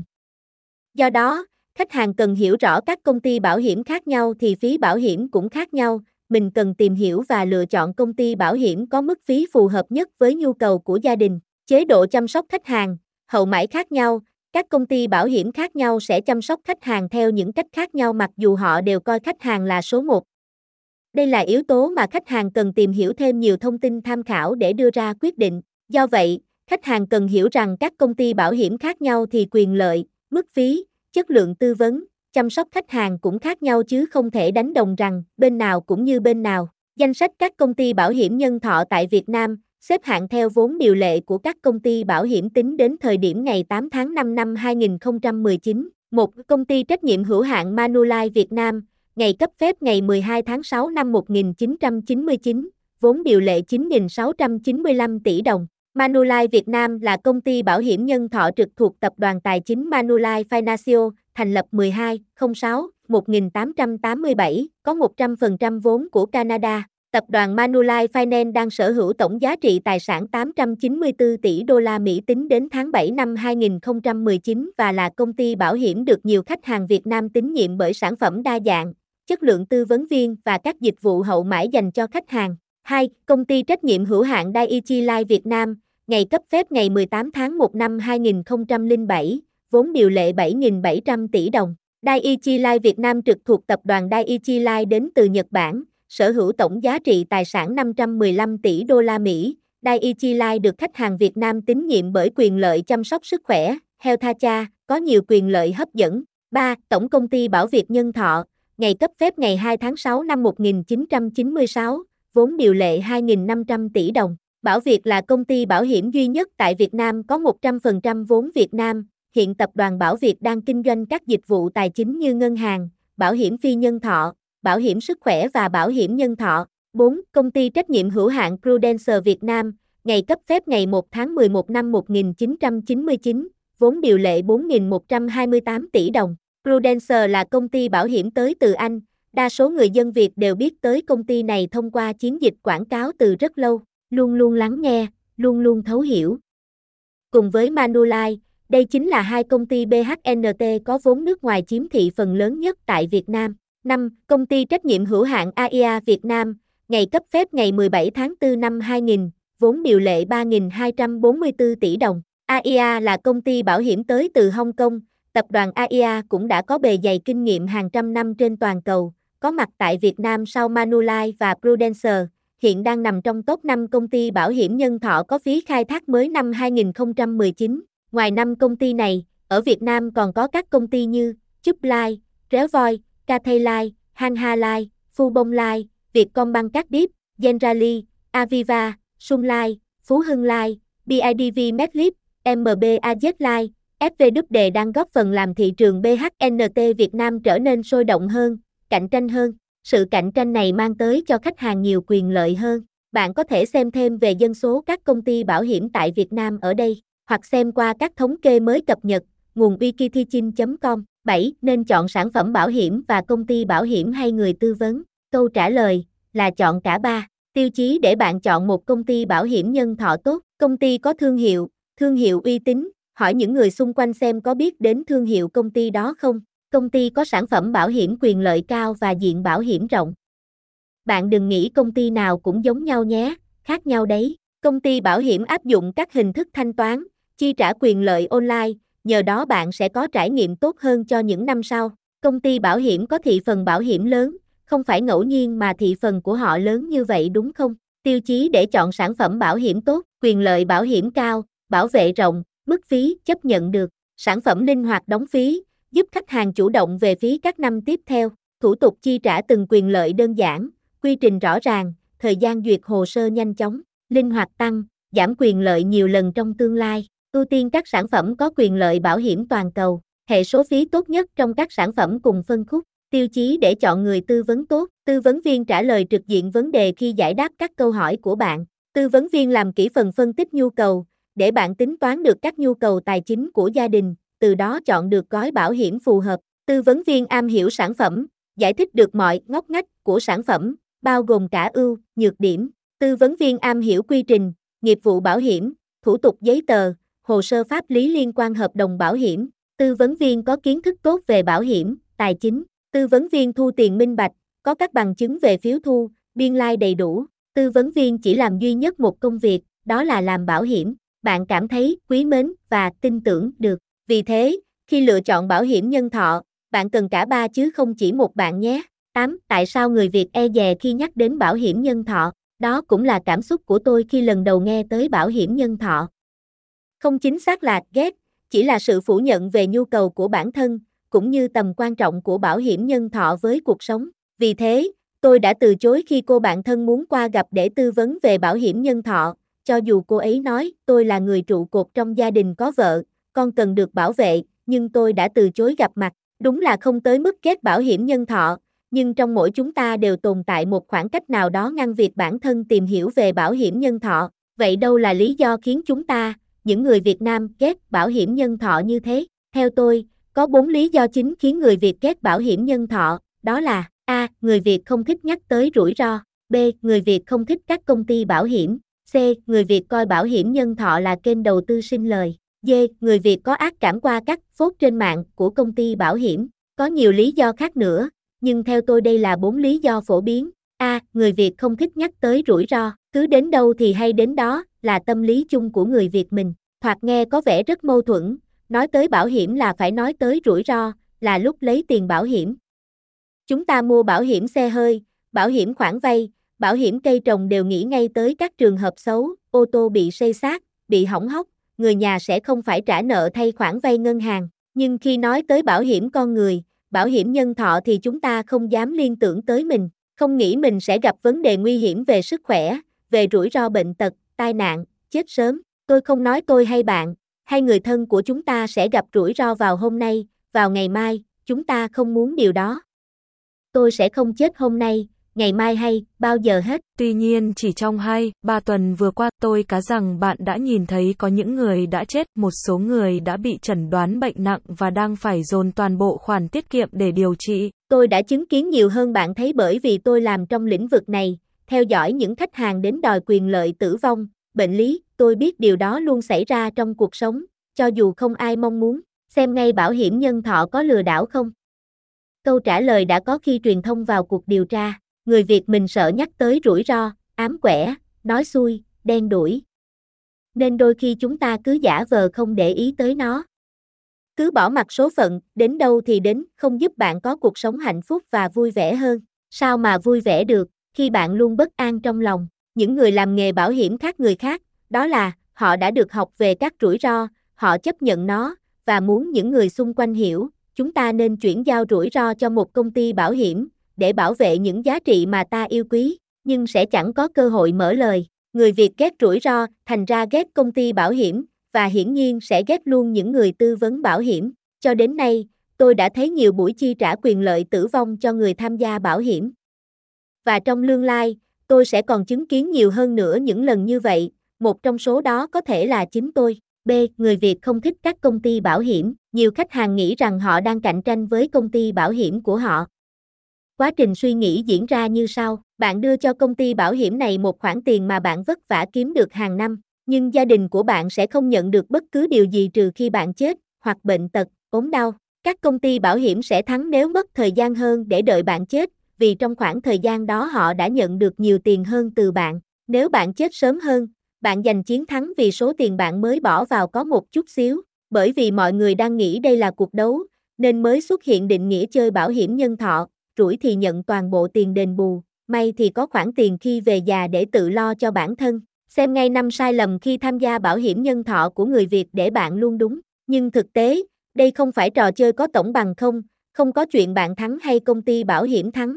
Do đó, khách hàng cần hiểu rõ các công ty bảo hiểm khác nhau thì phí bảo hiểm cũng khác nhau, mình cần tìm hiểu và lựa chọn công ty bảo hiểm có mức phí phù hợp nhất với nhu cầu của gia đình. Chế độ chăm sóc khách hàng, hậu mãi khác nhau, các công ty bảo hiểm khác nhau sẽ chăm sóc khách hàng theo những cách khác nhau mặc dù họ đều coi khách hàng là số một. Đây là yếu tố mà khách hàng cần tìm hiểu thêm nhiều thông tin tham khảo để đưa ra quyết định. Do vậy, khách hàng cần hiểu rằng các công ty bảo hiểm khác nhau thì quyền lợi, mức phí, chất lượng tư vấn, chăm sóc khách hàng cũng khác nhau chứ không thể đánh đồng rằng bên nào cũng như bên nào. Danh sách các công ty bảo hiểm nhân thọ tại Việt Nam, xếp hạng theo vốn điều lệ của các công ty bảo hiểm tính đến thời điểm ngày tám tháng năm năm hai nghìn không trăm mười chín. một. Công ty trách nhiệm hữu hạn Manulife Việt Nam, ngày cấp phép ngày mười hai tháng sáu năm một nghìn chín trăm chín mươi chín, vốn điều lệ chín nghìn sáu trăm chín mươi lăm tỷ đồng. Manulife Việt Nam là công ty bảo hiểm nhân thọ trực thuộc tập đoàn tài chính Manulife Financial, thành lập mười hai tháng không sáu một nghìn tám trăm tám mươi bảy, có một trăm phần trăm vốn của Canada. Tập đoàn Manulife Finance đang sở hữu tổng giá trị tài sản tám trăm chín mươi tư tỷ đô la Mỹ tính đến tháng bảy năm hai nghìn không trăm mười chín và là công ty bảo hiểm được nhiều khách hàng Việt Nam tín nhiệm bởi sản phẩm đa dạng, chất lượng tư vấn viên và các dịch vụ hậu mãi dành cho khách hàng. hai. Công ty trách nhiệm hữu hạn Dai-ichi Life Việt Nam, ngày cấp phép ngày mười tám tháng một năm hai nghìn không trăm lẻ bảy, vốn điều lệ bảy nghìn bảy trăm tỷ đồng. Dai-ichi Life Việt Nam trực thuộc tập đoàn Dai-ichi Life đến từ Nhật Bản, sở hữu tổng giá trị tài sản năm trăm mười lăm tỷ đô la Mỹ. Dai-ichi Life được khách hàng Việt Nam tín nhiệm bởi quyền lợi chăm sóc sức khỏe, Healthacha, có nhiều quyền lợi hấp dẫn. ba. Tổng công ty Bảo Việt Nhân Thọ, ngày cấp phép ngày hai tháng sáu năm một nghìn chín trăm chín mươi sáu, vốn điều lệ hai nghìn năm trăm tỷ đồng. Bảo Việt là công ty bảo hiểm duy nhất tại Việt Nam có một trăm phần trăm vốn Việt Nam. Hiện tập đoàn Bảo Việt đang kinh doanh các dịch vụ tài chính như ngân hàng, bảo hiểm phi nhân thọ, bảo hiểm sức khỏe và bảo hiểm nhân thọ. bốn. Công ty trách nhiệm hữu hạn Prudential Việt Nam, ngày cấp phép ngày một tháng mười một năm một nghìn chín trăm chín mươi chín, vốn điều lệ bốn nghìn một trăm hai mươi tám tỷ đồng. Prudential là công ty bảo hiểm tới từ Anh, đa số người dân Việt đều biết tới công ty này thông qua chiến dịch quảng cáo từ rất lâu, luôn luôn lắng nghe, luôn luôn thấu hiểu. Cùng với Manulife, đây chính là hai công ty bê hát en tê có vốn nước ngoài chiếm thị phần lớn nhất tại Việt Nam. năm. Công ty trách nhiệm hữu hạn a i a Việt Nam, ngày cấp phép ngày mười bảy tháng tư năm hai nghìn, vốn điều lệ ba nghìn hai trăm bốn mươi tư tỷ đồng. a i a là công ty bảo hiểm tới từ Hong Kong, tập đoàn a i a cũng đã có bề dày kinh nghiệm hàng trăm năm trên toàn cầu, có mặt tại Việt Nam sau Manulife và Prudential, hiện đang nằm trong top năm công ty bảo hiểm nhân thọ có phí khai thác mới năm hai nghìn không trăm mười chín. Ngoài năm công ty này, ở Việt Nam còn có các công ty như Chubb Life, Réo Voi, Cathay Life, Hanha Life, Fubon Life, Vietcombank Cardif, Generali, Aviva, Sun Life, Phú Hưng Life, bê i đê vê Medlib, em bê a zét Life, ép vê kép đang góp phần làm thị trường bê hát en tê Việt Nam trở nên sôi động hơn, cạnh tranh hơn. Sự cạnh tranh này mang tới cho khách hàng nhiều quyền lợi hơn. Bạn có thể xem thêm về dân số các công ty bảo hiểm tại Việt Nam ở đây, hoặc xem qua các thống kê mới cập nhật, nguồn wikithichin chấm com. bảy. Nên chọn sản phẩm bảo hiểm và công ty bảo hiểm hay người tư vấn? Câu trả lời là chọn cả ba. Tiêu chí để bạn chọn một công ty bảo hiểm nhân thọ tốt: công ty có thương hiệu, thương hiệu uy tín, hỏi những người xung quanh xem có biết đến thương hiệu công ty đó không. Công ty có sản phẩm bảo hiểm quyền lợi cao và diện bảo hiểm rộng. Bạn đừng nghĩ công ty nào cũng giống nhau nhé, khác nhau đấy. Công ty bảo hiểm áp dụng các hình thức thanh toán, chi trả quyền lợi online, nhờ đó bạn sẽ có trải nghiệm tốt hơn cho những năm sau. Công ty bảo hiểm có thị phần bảo hiểm lớn, không phải ngẫu nhiên mà thị phần của họ lớn như vậy đúng không? Tiêu chí để chọn sản phẩm bảo hiểm tốt, quyền lợi bảo hiểm cao, bảo vệ rộng, mức phí chấp nhận được, sản phẩm linh hoạt đóng phí, giúp khách hàng chủ động về phí các năm tiếp theo, thủ tục chi trả từng quyền lợi đơn giản, quy trình rõ ràng, thời gian duyệt hồ sơ nhanh chóng, linh hoạt tăng, giảm quyền lợi nhiều lần trong tương lai, ưu tiên các sản phẩm có quyền lợi bảo hiểm toàn cầu, hệ số phí tốt nhất trong các sản phẩm cùng phân khúc, tiêu chí để chọn người tư vấn tốt, tư vấn viên trả lời trực diện vấn đề khi giải đáp các câu hỏi của bạn, tư vấn viên làm kỹ phần phân tích nhu cầu, để bạn tính toán được các nhu cầu tài chính của gia đình, từ đó chọn được gói bảo hiểm phù hợp, tư vấn viên am hiểu sản phẩm, giải thích được mọi ngóc ngách của sản phẩm, bao gồm cả ưu, nhược điểm, tư vấn viên am hiểu quy trình, nghiệp vụ bảo hiểm, thủ tục giấy tờ, hồ sơ pháp lý liên quan hợp đồng bảo hiểm, tư vấn viên có kiến thức tốt về bảo hiểm, tài chính, tư vấn viên thu tiền minh bạch, có các bằng chứng về phiếu thu, biên lai đầy đủ, tư vấn viên chỉ làm duy nhất một công việc, đó là làm bảo hiểm, bạn cảm thấy quý mến và tin tưởng được. Vì thế, khi lựa chọn bảo hiểm nhân thọ, bạn cần cả ba chứ không chỉ một bạn nhé. tám. Tại sao người Việt e dè khi nhắc đến bảo hiểm nhân thọ? Đó cũng là cảm xúc của tôi khi lần đầu nghe tới bảo hiểm nhân thọ. Không chính xác là ghét, chỉ là sự phủ nhận về nhu cầu của bản thân, cũng như tầm quan trọng của bảo hiểm nhân thọ với cuộc sống. Vì thế, tôi đã từ chối khi cô bạn thân muốn qua gặp để tư vấn về bảo hiểm nhân thọ, cho dù cô ấy nói tôi là người trụ cột trong gia đình có vợ, con cần được bảo vệ, nhưng tôi đã từ chối gặp mặt. Đúng là không tới mức ghét bảo hiểm nhân thọ, nhưng trong mỗi chúng ta đều tồn tại một khoảng cách nào đó ngăn việc bản thân tìm hiểu về bảo hiểm nhân thọ. Vậy đâu là lý do khiến chúng ta, những người Việt Nam, ghét bảo hiểm nhân thọ như thế? Theo tôi, có bốn lý do chính khiến người Việt ghét bảo hiểm nhân thọ, đó là: A. Người Việt không thích nhắc tới rủi ro. B. Người Việt không thích các công ty bảo hiểm. C. Người Việt coi bảo hiểm nhân thọ là kênh đầu tư sinh lời. D. Người Việt có ác cảm qua các phốt trên mạng của công ty bảo hiểm. Có nhiều lý do khác nữa, nhưng theo tôi đây là bốn lý do phổ biến. A. Người Việt không thích nhắc tới rủi ro. Cứ đến đâu thì hay đến đó, là tâm lý chung của người Việt mình. Thoạt nghe có vẻ rất mâu thuẫn, nói tới bảo hiểm là phải nói tới rủi ro, là lúc lấy tiền bảo hiểm. Chúng ta mua bảo hiểm xe hơi, bảo hiểm khoản vay, bảo hiểm cây trồng đều nghĩ ngay tới các trường hợp xấu, ô tô bị xây xát, bị hỏng hóc, người nhà sẽ không phải trả nợ thay khoản vay ngân hàng. Nhưng khi nói tới bảo hiểm con người, bảo hiểm nhân thọ thì chúng ta không dám liên tưởng tới mình, không nghĩ mình sẽ gặp vấn đề nguy hiểm về sức khỏe, về rủi ro bệnh tật, tai nạn, chết sớm. Tôi không nói tôi hay bạn, hay người thân của chúng ta sẽ gặp rủi ro vào hôm nay, vào ngày mai, chúng ta không muốn điều đó. Tôi sẽ không chết hôm nay, ngày mai hay, bao giờ hết. Tuy nhiên chỉ trong hai, ba tuần vừa qua, tôi cá rằng bạn đã nhìn thấy có những người đã chết, một số người đã bị chẩn đoán bệnh nặng và đang phải dồn toàn bộ khoản tiết kiệm để điều trị. Tôi đã chứng kiến nhiều hơn bạn thấy bởi vì tôi làm trong lĩnh vực này, theo dõi những khách hàng đến đòi quyền lợi tử vong, bệnh lý, tôi biết điều đó luôn xảy ra trong cuộc sống, cho dù không ai mong muốn. Xem ngay bảo hiểm nhân thọ có lừa đảo không? Câu trả lời đã có khi truyền thông vào cuộc điều tra. Người Việt mình sợ nhắc tới rủi ro, ám quẻ, nói xui, đen đủi. Nên đôi khi chúng ta cứ giả vờ không để ý tới nó. Cứ bỏ mặc số phận, đến đâu thì đến, không giúp bạn có cuộc sống hạnh phúc và vui vẻ hơn. Sao mà vui vẻ được, khi bạn luôn bất an trong lòng. Những người làm nghề bảo hiểm khác người khác, đó là, họ đã được học về các rủi ro, họ chấp nhận nó, và muốn những người xung quanh hiểu, chúng ta nên chuyển giao rủi ro cho một công ty bảo hiểm, để bảo vệ những giá trị mà ta yêu quý, nhưng sẽ chẳng có cơ hội mở lời. Người Việt ghét rủi ro, thành ra ghét công ty bảo hiểm, và hiển nhiên sẽ ghét luôn những người tư vấn bảo hiểm. Cho đến nay, tôi đã thấy nhiều buổi chi trả quyền lợi tử vong cho người tham gia bảo hiểm. Và trong tương lai, tôi sẽ còn chứng kiến nhiều hơn nữa những lần như vậy, một trong số đó có thể là chính tôi. B. Người Việt không thích các công ty bảo hiểm. Nhiều khách hàng nghĩ rằng họ đang cạnh tranh với công ty bảo hiểm của họ. Quá trình suy nghĩ diễn ra như sau: bạn đưa cho công ty bảo hiểm này một khoản tiền mà bạn vất vả kiếm được hàng năm. Nhưng gia đình của bạn sẽ không nhận được bất cứ điều gì trừ khi bạn chết, hoặc bệnh tật, ốm đau. Các công ty bảo hiểm sẽ thắng nếu mất thời gian hơn để đợi bạn chết, vì trong khoảng thời gian đó họ đã nhận được nhiều tiền hơn từ bạn. Nếu bạn chết sớm hơn, bạn giành chiến thắng vì số tiền bạn mới bỏ vào có một chút xíu. Bởi vì mọi người đang nghĩ đây là cuộc đấu, nên mới xuất hiện định nghĩa chơi bảo hiểm nhân thọ, rủi thì nhận toàn bộ tiền đền bù, may thì có khoản tiền khi về già để tự lo cho bản thân. Xem ngay năm sai lầm khi tham gia bảo hiểm nhân thọ của người Việt để bạn luôn đúng. Nhưng thực tế, đây không phải trò chơi có tổng bằng không, không có chuyện bạn thắng hay công ty bảo hiểm thắng.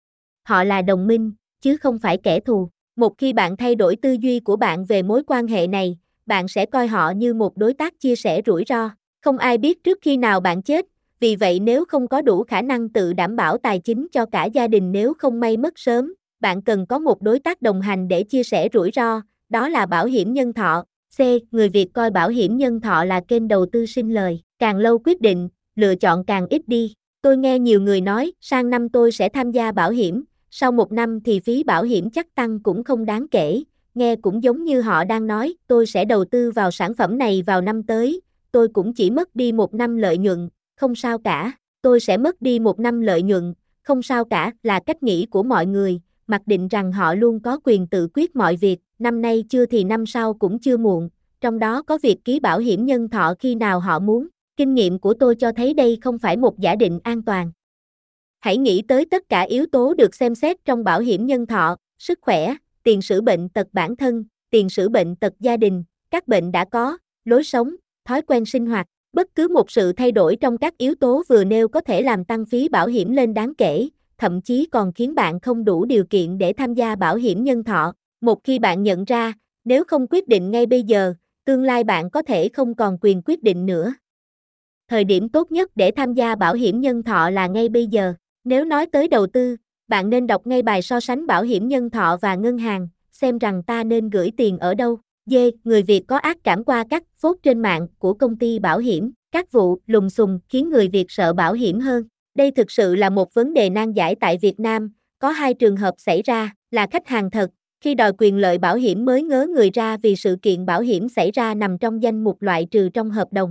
Họ là đồng minh, chứ không phải kẻ thù. Một khi bạn thay đổi tư duy của bạn về mối quan hệ này, bạn sẽ coi họ như một đối tác chia sẻ rủi ro. Không ai biết trước khi nào bạn chết, vì vậy nếu không có đủ khả năng tự đảm bảo tài chính cho cả gia đình nếu không may mất sớm, bạn cần có một đối tác đồng hành để chia sẻ rủi ro, đó là bảo hiểm nhân thọ. C. Người Việt coi bảo hiểm nhân thọ là kênh đầu tư sinh lời, càng lâu quyết định, lựa chọn càng ít đi. Tôi nghe nhiều người nói, sang năm tôi sẽ tham gia bảo hiểm, sau một năm thì phí bảo hiểm chắc tăng cũng không đáng kể, nghe cũng giống như họ đang nói, tôi sẽ đầu tư vào sản phẩm này vào năm tới, tôi cũng chỉ mất đi một năm lợi nhuận, không sao cả, tôi sẽ mất đi một năm lợi nhuận, không sao cả, là cách nghĩ của mọi người, mặc định rằng họ luôn có quyền tự quyết mọi việc, năm nay chưa thì năm sau cũng chưa muộn, trong đó có việc ký bảo hiểm nhân thọ khi nào họ muốn. Kinh nghiệm của tôi cho thấy đây không phải một giả định an toàn. Hãy nghĩ tới tất cả yếu tố được xem xét trong bảo hiểm nhân thọ, sức khỏe, tiền sử bệnh tật bản thân, tiền sử bệnh tật gia đình, các bệnh đã có, lối sống, thói quen sinh hoạt. Bất cứ một sự thay đổi trong các yếu tố vừa nêu có thể làm tăng phí bảo hiểm lên đáng kể, thậm chí còn khiến bạn không đủ điều kiện để tham gia bảo hiểm nhân thọ. Một khi bạn nhận ra, nếu không quyết định ngay bây giờ, tương lai bạn có thể không còn quyền quyết định nữa. Thời điểm tốt nhất để tham gia bảo hiểm nhân thọ là ngay bây giờ. Nếu nói tới đầu tư, bạn nên đọc ngay bài so sánh bảo hiểm nhân thọ và ngân hàng, xem rằng ta nên gửi tiền ở đâu. D. Người Việt có ác cảm qua các phốt trên mạng của công ty bảo hiểm, các vụ lùng xùm khiến người Việt sợ bảo hiểm hơn. Đây thực sự là một vấn đề nan giải tại Việt Nam, có hai trường hợp xảy ra, là khách hàng thật, khi đòi quyền lợi bảo hiểm mới ngớ người ra vì sự kiện bảo hiểm xảy ra nằm trong danh mục loại trừ trong hợp đồng.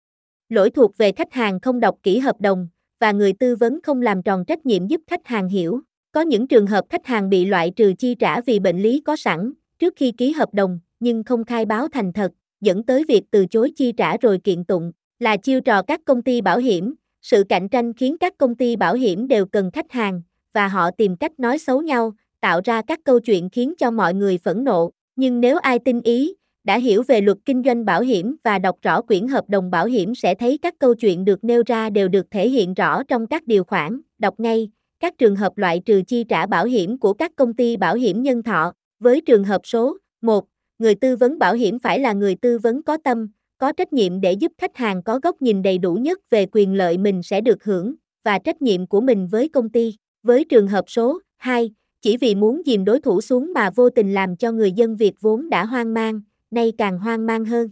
Lỗi thuộc về khách hàng không đọc kỹ hợp đồng, và người tư vấn không làm tròn trách nhiệm giúp khách hàng hiểu. Có những trường hợp khách hàng bị loại trừ chi trả vì bệnh lý có sẵn, trước khi ký hợp đồng, nhưng không khai báo thành thật, dẫn tới việc từ chối chi trả rồi kiện tụng, là chiêu trò các công ty bảo hiểm. Sự cạnh tranh khiến các công ty bảo hiểm đều cần khách hàng, và họ tìm cách nói xấu nhau, tạo ra các câu chuyện khiến cho mọi người phẫn nộ. Nhưng nếu ai tinh ý, đã hiểu về luật kinh doanh bảo hiểm và đọc rõ quyển hợp đồng bảo hiểm sẽ thấy các câu chuyện được nêu ra đều được thể hiện rõ trong các điều khoản. Đọc ngay các trường hợp loại trừ chi trả bảo hiểm của các công ty bảo hiểm nhân thọ. Với trường hợp số một, người tư vấn bảo hiểm phải là người tư vấn có tâm, có trách nhiệm để giúp khách hàng có góc nhìn đầy đủ nhất về quyền lợi mình sẽ được hưởng và trách nhiệm của mình với công ty. Với trường hợp số hai, chỉ vì muốn dìm đối thủ xuống mà vô tình làm cho người dân Việt vốn đã hoang mang, nay càng hoang mang hơn.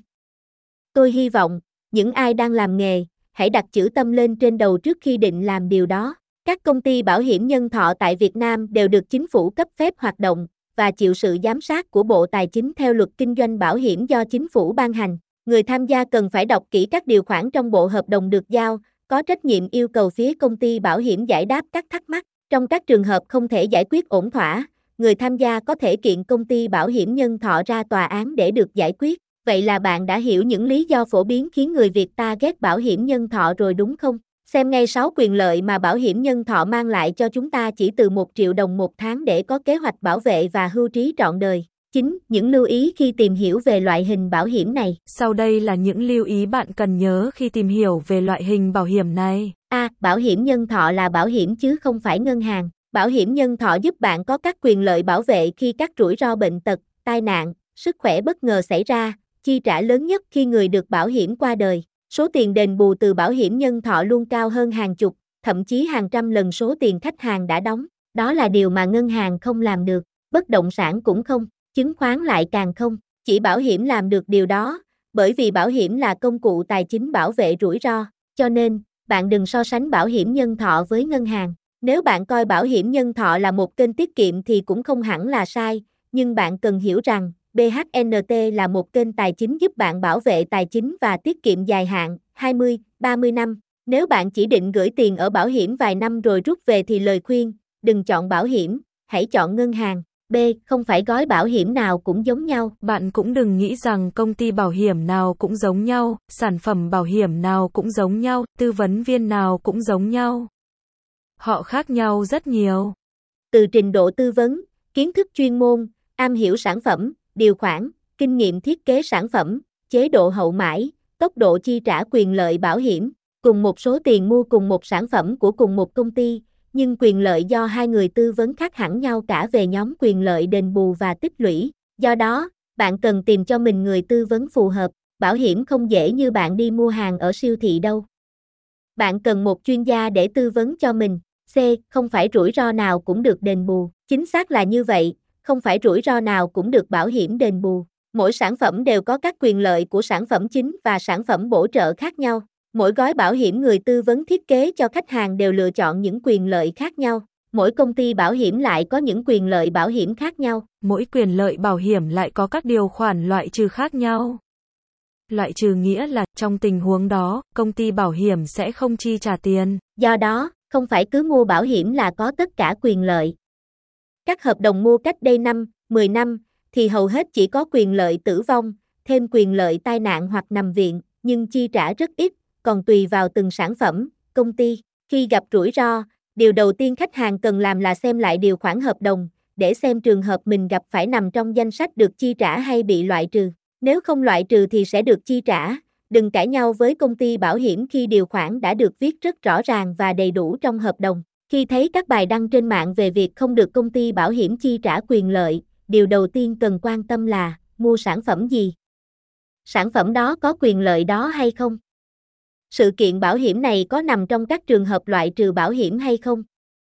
Tôi hy vọng, những ai đang làm nghề, hãy đặt chữ tâm lên trên đầu trước khi định làm điều đó. Các công ty bảo hiểm nhân thọ tại Việt Nam đều được chính phủ cấp phép hoạt động và chịu sự giám sát của Bộ Tài chính theo luật kinh doanh bảo hiểm do chính phủ ban hành. Người tham gia cần phải đọc kỹ các điều khoản trong bộ hợp đồng được giao, có trách nhiệm yêu cầu phía công ty bảo hiểm giải đáp các thắc mắc. Trong các trường hợp không thể giải quyết ổn thỏa, người tham gia có thể kiện công ty bảo hiểm nhân thọ ra tòa án để được giải quyết. Vậy là bạn đã hiểu những lý do phổ biến khiến người Việt ta ghét bảo hiểm nhân thọ rồi đúng không? Xem ngay sáu quyền lợi mà bảo hiểm nhân thọ mang lại cho chúng ta chỉ từ một triệu đồng một tháng để có kế hoạch bảo vệ và hưu trí trọn đời. chín. Những lưu ý khi tìm hiểu về loại hình bảo hiểm này. Sau đây là những lưu ý bạn cần nhớ khi tìm hiểu về loại hình bảo hiểm này. A. Bảo hiểm nhân thọ là bảo hiểm chứ không phải ngân hàng. Bảo hiểm nhân thọ giúp bạn có các quyền lợi bảo vệ khi các rủi ro bệnh tật, tai nạn, sức khỏe bất ngờ xảy ra, chi trả lớn nhất khi người được bảo hiểm qua đời. Số tiền đền bù từ bảo hiểm nhân thọ luôn cao hơn hàng chục, thậm chí hàng trăm lần số tiền khách hàng đã đóng. Đó là điều mà ngân hàng không làm được, bất động sản cũng không, chứng khoán lại càng không. Chỉ bảo hiểm làm được điều đó, bởi vì bảo hiểm là công cụ tài chính bảo vệ rủi ro, cho nên, bạn đừng so sánh bảo hiểm nhân thọ với ngân hàng. Nếu bạn coi bảo hiểm nhân thọ là một kênh tiết kiệm thì cũng không hẳn là sai, nhưng bạn cần hiểu rằng, bê hát en tê là một kênh tài chính giúp bạn bảo vệ tài chính và tiết kiệm dài hạn, hai mươi, ba mươi năm. Nếu bạn chỉ định gửi tiền ở bảo hiểm vài năm rồi rút về thì lời khuyên, đừng chọn bảo hiểm, hãy chọn ngân hàng. B. Không phải gói bảo hiểm nào cũng giống nhau. Bạn cũng đừng nghĩ rằng công ty bảo hiểm nào cũng giống nhau, sản phẩm bảo hiểm nào cũng giống nhau, tư vấn viên nào cũng giống nhau. Họ khác nhau rất nhiều. Từ trình độ tư vấn, kiến thức chuyên môn, am hiểu sản phẩm, điều khoản, kinh nghiệm thiết kế sản phẩm, chế độ hậu mãi, tốc độ chi trả quyền lợi bảo hiểm, cùng một số tiền mua cùng một sản phẩm của cùng một công ty, nhưng quyền lợi do hai người tư vấn khác hẳn nhau cả về nhóm quyền lợi đền bù và tích lũy. Do đó, bạn cần tìm cho mình người tư vấn phù hợp. Bảo hiểm không dễ như bạn đi mua hàng ở siêu thị đâu. Bạn cần một chuyên gia để tư vấn cho mình. C. Không phải rủi ro nào cũng được đền bù. Chính xác là như vậy, không phải rủi ro nào cũng được bảo hiểm đền bù. Mỗi sản phẩm đều có các quyền lợi của sản phẩm chính và sản phẩm bổ trợ khác nhau. Mỗi gói bảo hiểm người tư vấn thiết kế cho khách hàng đều lựa chọn những quyền lợi khác nhau. Mỗi công ty bảo hiểm lại có những quyền lợi bảo hiểm khác nhau. Mỗi quyền lợi bảo hiểm lại có các điều khoản loại trừ khác nhau. Loại trừ nghĩa là, trong tình huống đó, công ty bảo hiểm sẽ không chi trả tiền. Do đó, không phải cứ mua bảo hiểm là có tất cả quyền lợi. Các hợp đồng mua cách đây năm, mười năm, thì hầu hết chỉ có quyền lợi tử vong, thêm quyền lợi tai nạn hoặc nằm viện, nhưng chi trả rất ít, còn tùy vào từng sản phẩm, công ty. Khi gặp rủi ro, điều đầu tiên khách hàng cần làm là xem lại điều khoản hợp đồng, để xem trường hợp mình gặp phải nằm trong danh sách được chi trả hay bị loại trừ. Nếu không loại trừ thì sẽ được chi trả. Đừng cãi nhau với công ty bảo hiểm khi điều khoản đã được viết rất rõ ràng và đầy đủ trong hợp đồng. Khi thấy các bài đăng trên mạng về việc không được công ty bảo hiểm chi trả quyền lợi, điều đầu tiên cần quan tâm là mua sản phẩm gì? Sản phẩm đó có quyền lợi đó hay không? Sự kiện bảo hiểm này có nằm trong các trường hợp loại trừ bảo hiểm hay không?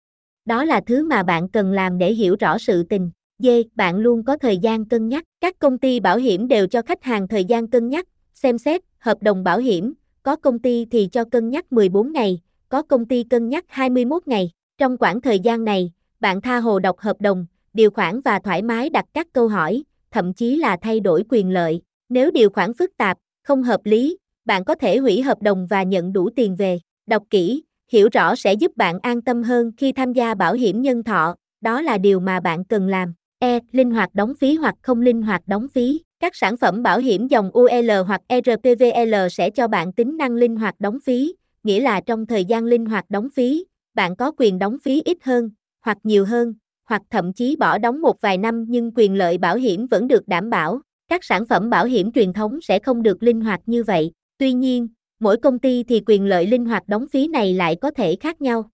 Đó là thứ mà bạn cần làm để hiểu rõ sự tình. D. Bạn luôn có thời gian cân nhắc. Các công ty bảo hiểm đều cho khách hàng thời gian cân nhắc, xem xét, hợp đồng bảo hiểm. Có công ty thì cho cân nhắc mười bốn ngày, có công ty cân nhắc hai mươi mốt ngày. Trong quãng thời gian này, bạn tha hồ đọc hợp đồng, điều khoản và thoải mái đặt các câu hỏi, thậm chí là thay đổi quyền lợi. Nếu điều khoản phức tạp, không hợp lý, bạn có thể hủy hợp đồng và nhận đủ tiền về. Đọc kỹ, hiểu rõ sẽ giúp bạn an tâm hơn khi tham gia bảo hiểm nhân thọ, đó là điều mà bạn cần làm. E. Linh hoạt đóng phí hoặc không linh hoạt đóng phí. Các sản phẩm bảo hiểm dòng u lờ hoặc rờ pê vê lờ sẽ cho bạn tính năng linh hoạt đóng phí, nghĩa là trong thời gian linh hoạt đóng phí, bạn có quyền đóng phí ít hơn, hoặc nhiều hơn, hoặc thậm chí bỏ đóng một vài năm nhưng quyền lợi bảo hiểm vẫn được đảm bảo. Các sản phẩm bảo hiểm truyền thống sẽ không được linh hoạt như vậy. Tuy nhiên, mỗi công ty thì quyền lợi linh hoạt đóng phí này lại có thể khác nhau.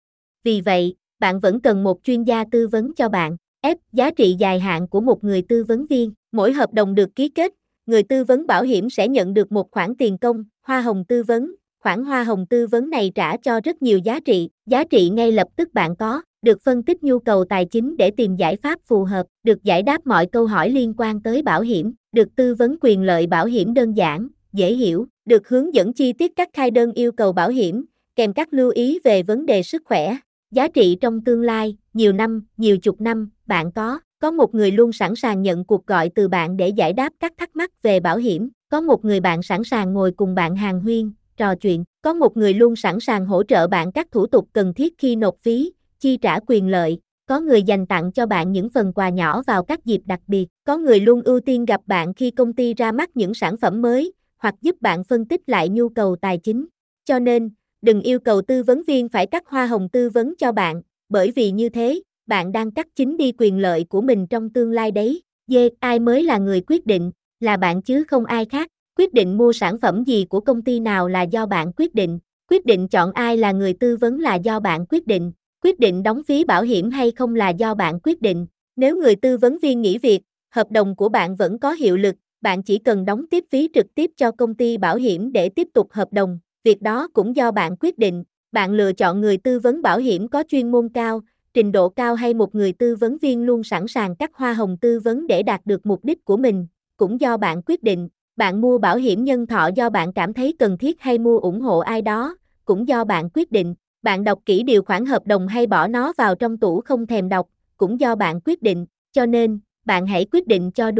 Vì vậy, bạn vẫn cần một chuyên gia tư vấn cho bạn. F. Giá trị dài hạn của một người tư vấn viên. Mỗi hợp đồng được ký kết, người tư vấn bảo hiểm sẽ nhận được một khoản tiền công, hoa hồng tư vấn. Khoản hoa hồng tư vấn này trả cho rất nhiều giá trị. Giá trị ngay lập tức bạn có, được phân tích nhu cầu tài chính để tìm giải pháp phù hợp, được giải đáp mọi câu hỏi liên quan tới bảo hiểm, được tư vấn quyền lợi bảo hiểm đơn giản, dễ hiểu, được hướng dẫn chi tiết các khai đơn yêu cầu bảo hiểm, kèm các lưu ý về vấn đề sức khỏe. Giá trị trong tương lai, nhiều năm, nhiều chục năm, bạn có, có một người luôn sẵn sàng nhận cuộc gọi từ bạn để giải đáp các thắc mắc về bảo hiểm, có một người bạn sẵn sàng ngồi cùng bạn hàn huyên, trò chuyện, có một người luôn sẵn sàng hỗ trợ bạn các thủ tục cần thiết khi nộp phí, chi trả quyền lợi, có người dành tặng cho bạn những phần quà nhỏ vào các dịp đặc biệt, có người luôn ưu tiên gặp bạn khi công ty ra mắt những sản phẩm mới, hoặc giúp bạn phân tích lại nhu cầu tài chính. Cho nên, đừng yêu cầu tư vấn viên phải cắt hoa hồng tư vấn cho bạn, bởi vì như thế, bạn đang cắt chính đi quyền lợi của mình trong tương lai đấy. D. Ai mới là người quyết định, là bạn chứ không ai khác. Quyết định mua sản phẩm gì của công ty nào là do bạn quyết định. Quyết định chọn ai là người tư vấn là do bạn quyết định. Quyết định đóng phí bảo hiểm hay không là do bạn quyết định. Nếu người tư vấn viên nghỉ việc, hợp đồng của bạn vẫn có hiệu lực, bạn chỉ cần đóng tiếp phí trực tiếp cho công ty bảo hiểm để tiếp tục hợp đồng. Việc đó cũng do bạn quyết định. Bạn lựa chọn người tư vấn bảo hiểm có chuyên môn cao, trình độ cao hay một người tư vấn viên luôn sẵn sàng cắt hoa hồng tư vấn để đạt được mục đích của mình, cũng do bạn quyết định. Bạn mua bảo hiểm nhân thọ do bạn cảm thấy cần thiết hay mua ủng hộ ai đó, cũng do bạn quyết định. Bạn đọc kỹ điều khoản hợp đồng hay bỏ nó vào trong tủ không thèm đọc, cũng do bạn quyết định. Cho nên, bạn hãy quyết định cho đúng.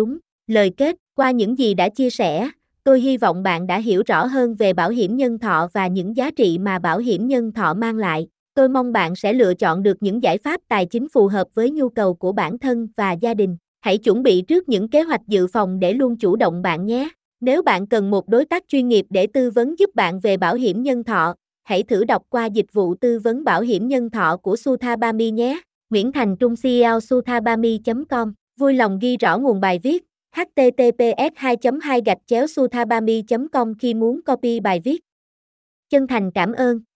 Lời kết, qua những gì đã chia sẻ, tôi hy vọng bạn đã hiểu rõ hơn về bảo hiểm nhân thọ và những giá trị mà bảo hiểm nhân thọ mang lại. Tôi mong bạn sẽ lựa chọn được những giải pháp tài chính phù hợp với nhu cầu của bản thân và gia đình. Hãy chuẩn bị trước những kế hoạch dự phòng để luôn chủ động bạn nhé. Nếu bạn cần một đối tác chuyên nghiệp để tư vấn giúp bạn về bảo hiểm nhân thọ, hãy thử đọc qua dịch vụ tư vấn bảo hiểm nhân thọ của Suthabami nhé. Nguyễn Thành Trung xê e o suthabami chấm com. Vui lòng ghi rõ nguồn bài viết h t t p s hai chấm hai gạch chéo suthabami chấm com khi muốn copy bài viết. Chân thành cảm ơn.